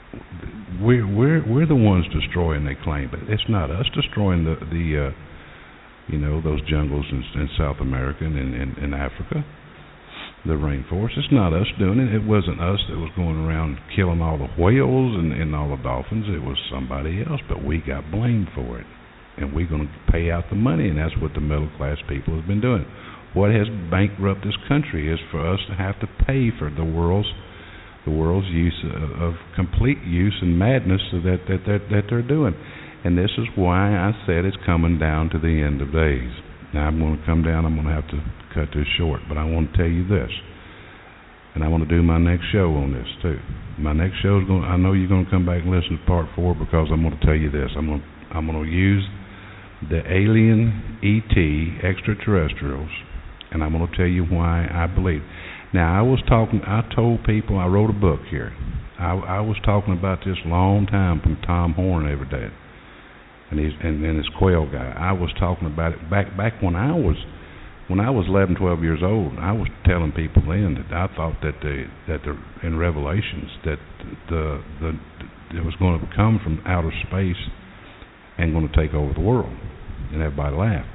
We're we're we're the ones destroying. They claim, but it's not us destroying the the uh, you know those jungles in, in South America and in, in, in Africa, the rainforest. It's not us doing it. It wasn't us that was going around killing all the whales and, and all the dolphins. It was somebody else, but we got blamed for it, and we're going to pay out the money, and that's what the middle class people have been doing. What has bankrupted this country is for us to have to pay for the world's the world's use of, of complete use and madness that that, that that they're doing. And this is why I said it's coming down to the end of days. Now I'm going to come down. I'm going to have to cut this short, but I want to tell you this, and I want to do my next show on this too. My next show is going. I know you're going to come back and listen to part four, because I'm going to tell you this. I'm going. I'm going to use the alien E T extraterrestrials. And I'm going to tell you why I believe. Now, I was talking, I told people, I wrote a book here. I, I was talking about this long time from Tom Horn every day. And he's and, and his quail guy. I was talking about it back back when I was when I was eleven, twelve years old. I was telling people then that I thought that the that the in Revelations that the the, the it was going to come from outer space and going to take over the world. And everybody laughed.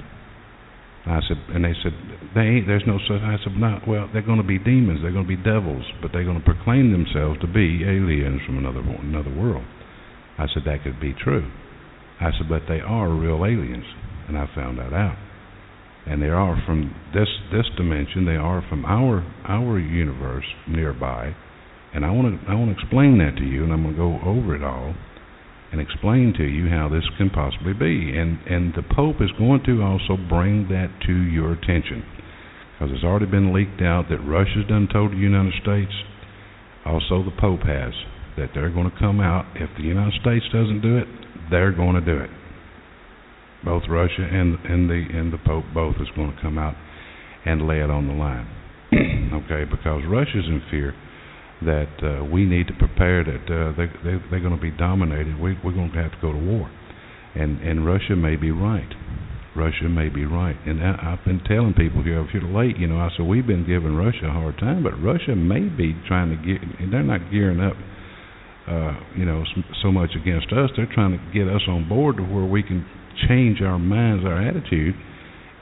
I said, and they said, they ain't, there's no such. I said, no, well, they're going to be demons, they're going to be devils, but they're going to proclaim themselves to be aliens from another another world. I said, that could be true. I said, but they are real aliens, and I found that out. And they are from this this dimension. They are from our our universe nearby, and I want to I want to explain that to you, and I'm going to go over it all and explain to you how this can possibly be. And and the Pope is going to also bring that to your attention, because it's already been leaked out that Russia's done told the United States, also the Pope has, that they're going to come out. If the United States doesn't do it, they're going to do it. Both Russia and and the and the Pope both is going to come out and lay it on the line. Okay, because Russia's in fear that uh, we need to prepare, that uh, they, they, they're going to be dominated. We, we're going to have to go to war. And and Russia may be right. Russia may be right. And I, I've been telling people here, if you're late, you know, I said, we've been giving Russia a hard time, but Russia may be trying to get, and they're not gearing up, uh, you know, so, so much against us. They're trying to get us on board to where we can change our minds, our attitude,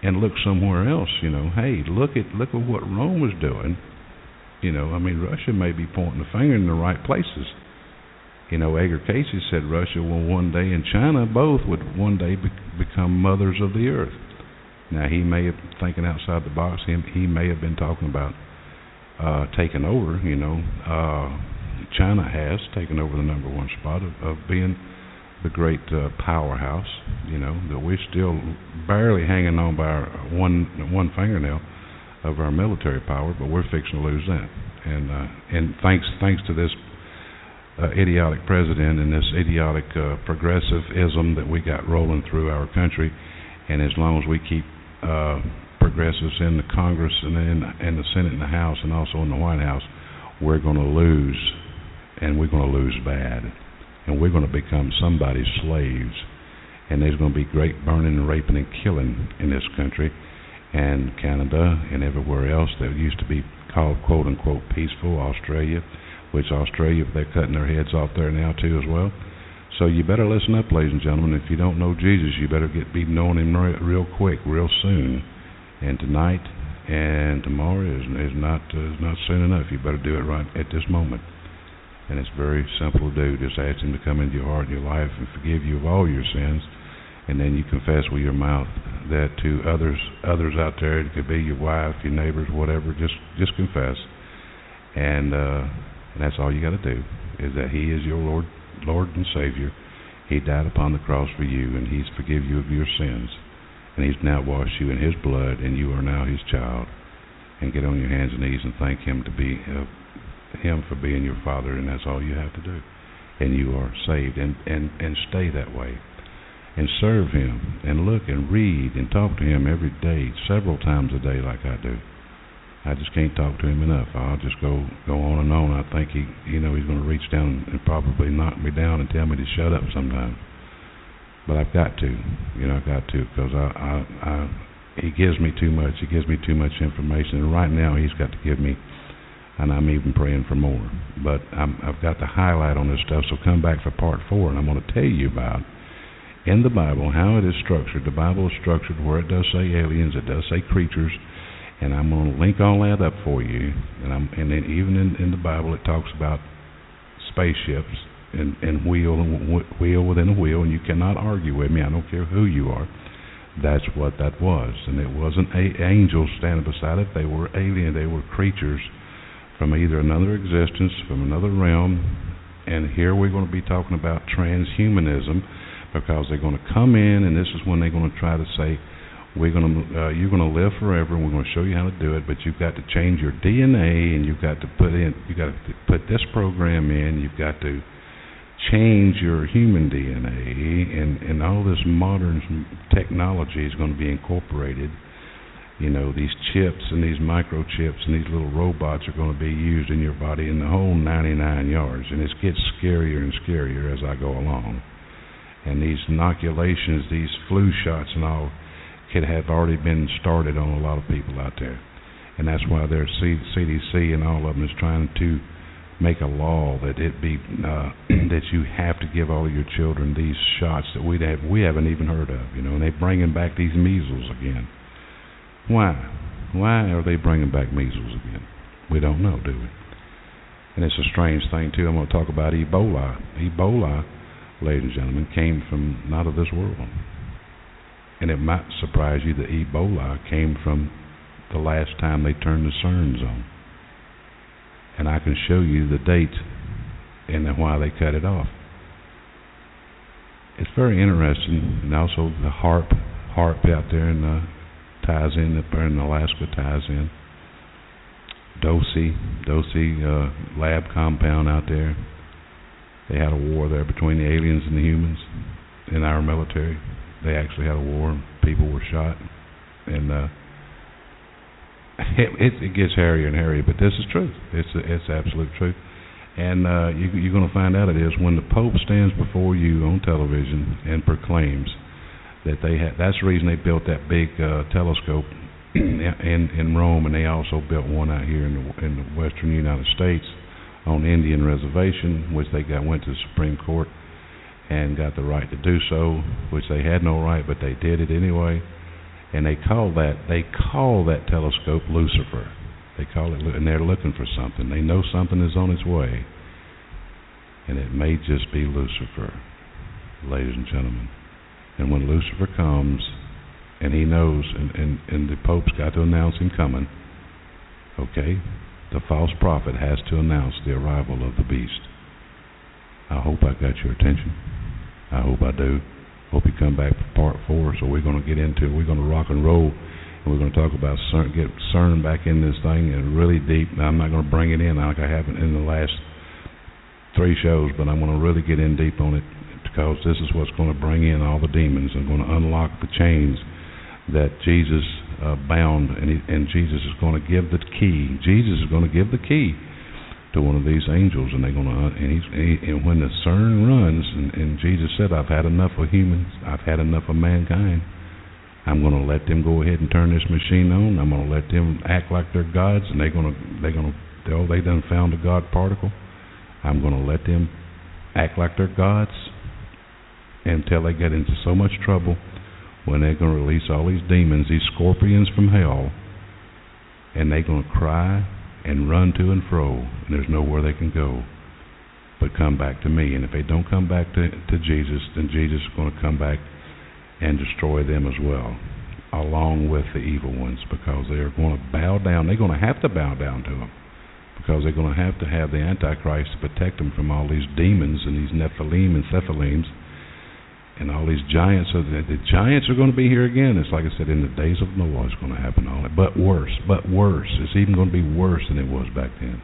and look somewhere else. You know, hey, look at look at what Rome was doing. You know, I mean, Russia may be pointing the finger in the right places. You know, Edgar Casey said Russia will one day, and China both would one day be, become mothers of the earth. Now, he may have thinking outside the box. He, he may have been talking about uh, taking over. You know, uh, China has taken over the number one spot of, of being the great uh, powerhouse. You know, that we're still barely hanging on by our one one fingernail of our military power, but we're fixing to lose that. And uh, and thanks thanks to this uh, idiotic president and this idiotic uh, progressivism that we got rolling through our country, and as long as we keep uh, progressives in the Congress and in and the Senate and the House and also in the White House, we're going to lose, and we're going to lose bad, and we're going to become somebody's slaves, and there's going to be great burning and raping and killing in this country and Canada and everywhere else that used to be called quote-unquote peaceful, Australia, which Australia, they're cutting their heads off there now too as well. So you better listen up, ladies and gentlemen. If you don't know Jesus, you better get be knowing him re- real quick, real soon. And tonight and tomorrow is, is not uh, is not soon enough. You better do it right at this moment. And it's very simple to do. Just ask him to come into your heart and your life and forgive you of all your sins. And then you confess with your mouth that to others others out there. It could be your wife, your neighbors, whatever. Just just confess. And, uh, and that's all you got to do, is that he is your Lord Lord and Savior. He died upon the cross for you, and he's forgive you of your sins. And he's now washed you in his blood, and you are now his child. And get on your hands and knees and thank him to be uh, him for being your father, and that's all you have to do. And you are saved, and, and, and stay that way. And serve him, and look and read and talk to him every day, several times a day like I do. I just can't talk to him enough. I'll just go go on and on. I think he, you know, he's going to reach down and probably knock me down and tell me to shut up sometime. But I've got to, you know, I've got to, because I, I, I, he gives me too much. He gives me too much information, and right now he's got to give me, and I'm even praying for more. But I'm, I've got to highlight on this stuff. So come back for part four, and I'm going to tell you about in the Bible how it is structured. The Bible is structured where it does say aliens, it does say creatures. And I'm going to link all that up for you. And I'm, and then even in, in the Bible, it talks about spaceships and, and wheel and wheel within a wheel. And you cannot argue with me. I don't care who you are. That's what that was. And it wasn't a- angels standing beside it. They were alien. They were creatures from either another existence, from another realm. And here we're going to be talking about transhumanism, because they're going to come in, and this is when they're going to try to say, We're going to, uh, you're going to live forever, and we're going to show you how to do it. But you've got to change your D N A, and you've got to put in, you got to put this program in. You've got to change your human D N A, and and all this modern technology is going to be incorporated. You know, these chips and these microchips and these little robots are going to be used in your body in the whole ninety-nine yards, and it gets scarier and scarier as I go along. And these inoculations, these flu shots, and all, could have already been started on a lot of people out there. And that's why their C D C and all of them is trying to make a law that it be uh, that you have to give all of your children these shots that we have we haven't even heard of, you know. And they're bringing back these measles again. Why? Why are they bringing back measles again? We don't know, do we? And it's a strange thing too. I'm going to talk about Ebola. Ebola, ladies and gentlemen, came from not of this world. And it might surprise you that Ebola came from the last time they turned the CERNs on. And I can show you the date and why they cut it off. It's very interesting. And also the HARP, HARP out there in the, ties in, up there in Alaska ties in. Dosi, Dosi uh, lab compound out there. They had a war there between the aliens and the humans in our military. They actually had a war. People were shot, and uh, it, it, it gets hairier and hairier. But this is truth. It's it's absolute truth. And uh, you, you're going to find out it is when the Pope stands before you on television and proclaims that they had. That's the reason they built that big uh, telescope in in Rome, and they also built one out here in the in the western United States on Indian reservation, which they got went to the Supreme Court and got the right to do so, which they had no right, but they did it anyway. And they call that they call that telescope Lucifer. They call it, and they're looking for something. They know something is on its way, and it may just be Lucifer, ladies and gentlemen. And when Lucifer comes, and he knows, and, and, and the Pope's got to announce him coming, okay, the false prophet has to announce the arrival of the beast. I hope I got your attention. I hope I do. Hope you come back for part four. So we're going to get into, we're going to rock and roll, and we're going to talk about CERN, get CERN back in this thing and really deep. Now, I'm not going to bring it in like I haven't in the last three shows, but I'm going to really get in deep on it, because this is what's going to bring in all the demons and going to unlock the chains that Jesus uh, bound, and, he, and Jesus is going to give the key. Jesus is going to give the key to one of these angels, and they're going to, and, he's, and, he, and when the CERN runs, and, and Jesus said, "I've had enough of humans. I've had enough of mankind. I'm going to let them go ahead and turn this machine on. I'm going to let them act like they're gods, and they're going to, they're going to, oh, they done found a God particle. I'm going to let them act like they're gods until they get into so much trouble, when they're going to release all these demons, these scorpions from hell, and they're going to cry and run to and fro, and there's nowhere they can go but come back to me. And if they don't come back to, to Jesus, then Jesus is going to come back and destroy them as well, along with the evil ones, because they are going to bow down. They're going to have to bow down to them, because they're going to have to have the Antichrist to protect them from all these demons and these Nephilim and Cephalims and all these giants. So the, the giants are going to be here again. It's like I said, in the days of Noah, it's going to happen all that, but worse, but worse. It's even going to be worse than it was back then.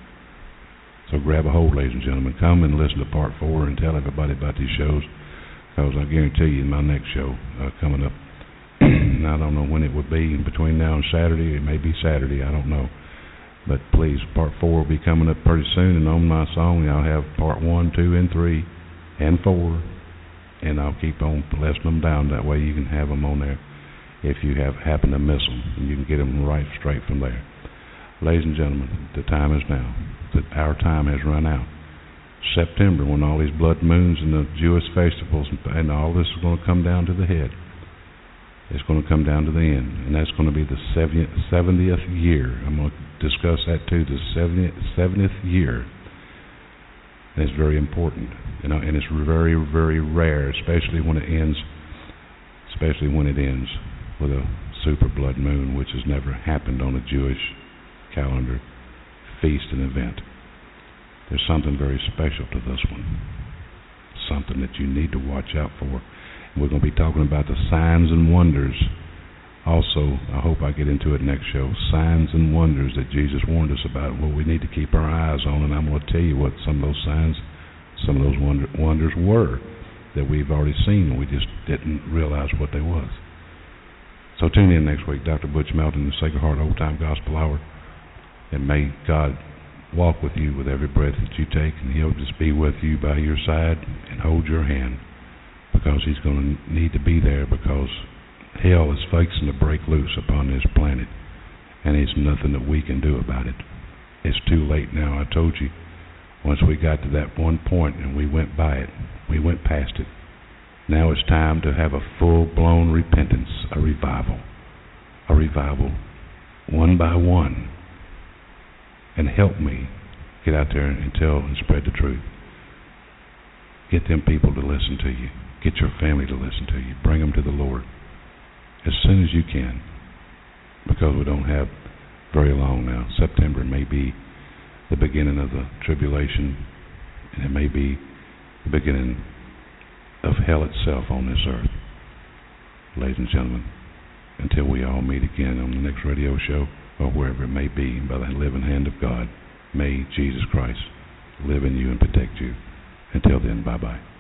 So grab a hold, ladies and gentlemen. Come and listen to part four and tell everybody about these shows, because I guarantee you, my next show uh, coming up, I don't know when it would be, between now and Saturday. It may be Saturday, I don't know. But please, part four will be coming up pretty soon, and on my song, I'll have part one, two, and three, and four, and I'll keep on listing them down. That way you can have them on there if you have happen to miss them, and you can get them right straight from there. Ladies and gentlemen, the time is now. That our time has run out. September, when all these blood moons and the Jewish festivals and all this is going to come down to the head. It's going to come down to the end, and that's going to be the seventieth year. I'm going to discuss that too, the seventieth year. And it's very important, you know, and it's very, very rare, especially when it ends, especially when it ends with a super blood moon, which has never happened on a Jewish calendar, feast, and event. There's something very special to this one, something that you need to watch out for. We're going to be talking about the signs and wonders. Also, I hope I get into it next show, signs and wonders that Jesus warned us about, what we need to keep our eyes on, and I'm going to tell you what some of those signs, some of those wonder, wonders were that we've already seen, and we just didn't realize what they was. So tune in next week, Doctor Butch Melton, the Sacred Heart Old Time Gospel Hour, and may God walk with you with every breath that you take, and He'll just be with you by your side and hold your hand, because He's going to need to be there, because hell is fixing to break loose upon this planet, and there's nothing that we can do about it. It's too late now. I told you, once we got to that one point and we went by it, we went past it. Now it's time to have a full-blown repentance, a revival, a revival, one by one. And help me get out there and tell and spread the truth. Get them people to listen to you. Get your family to listen to you. Bring them to the Lord as soon as you can, because we don't have very long now. September may be the beginning of the tribulation, and it may be the beginning of hell itself on this earth. Ladies and gentlemen, until we all meet again on the next radio show, or wherever it may be, by the living hand of God, may Jesus Christ live in you and protect you. Until then, bye-bye.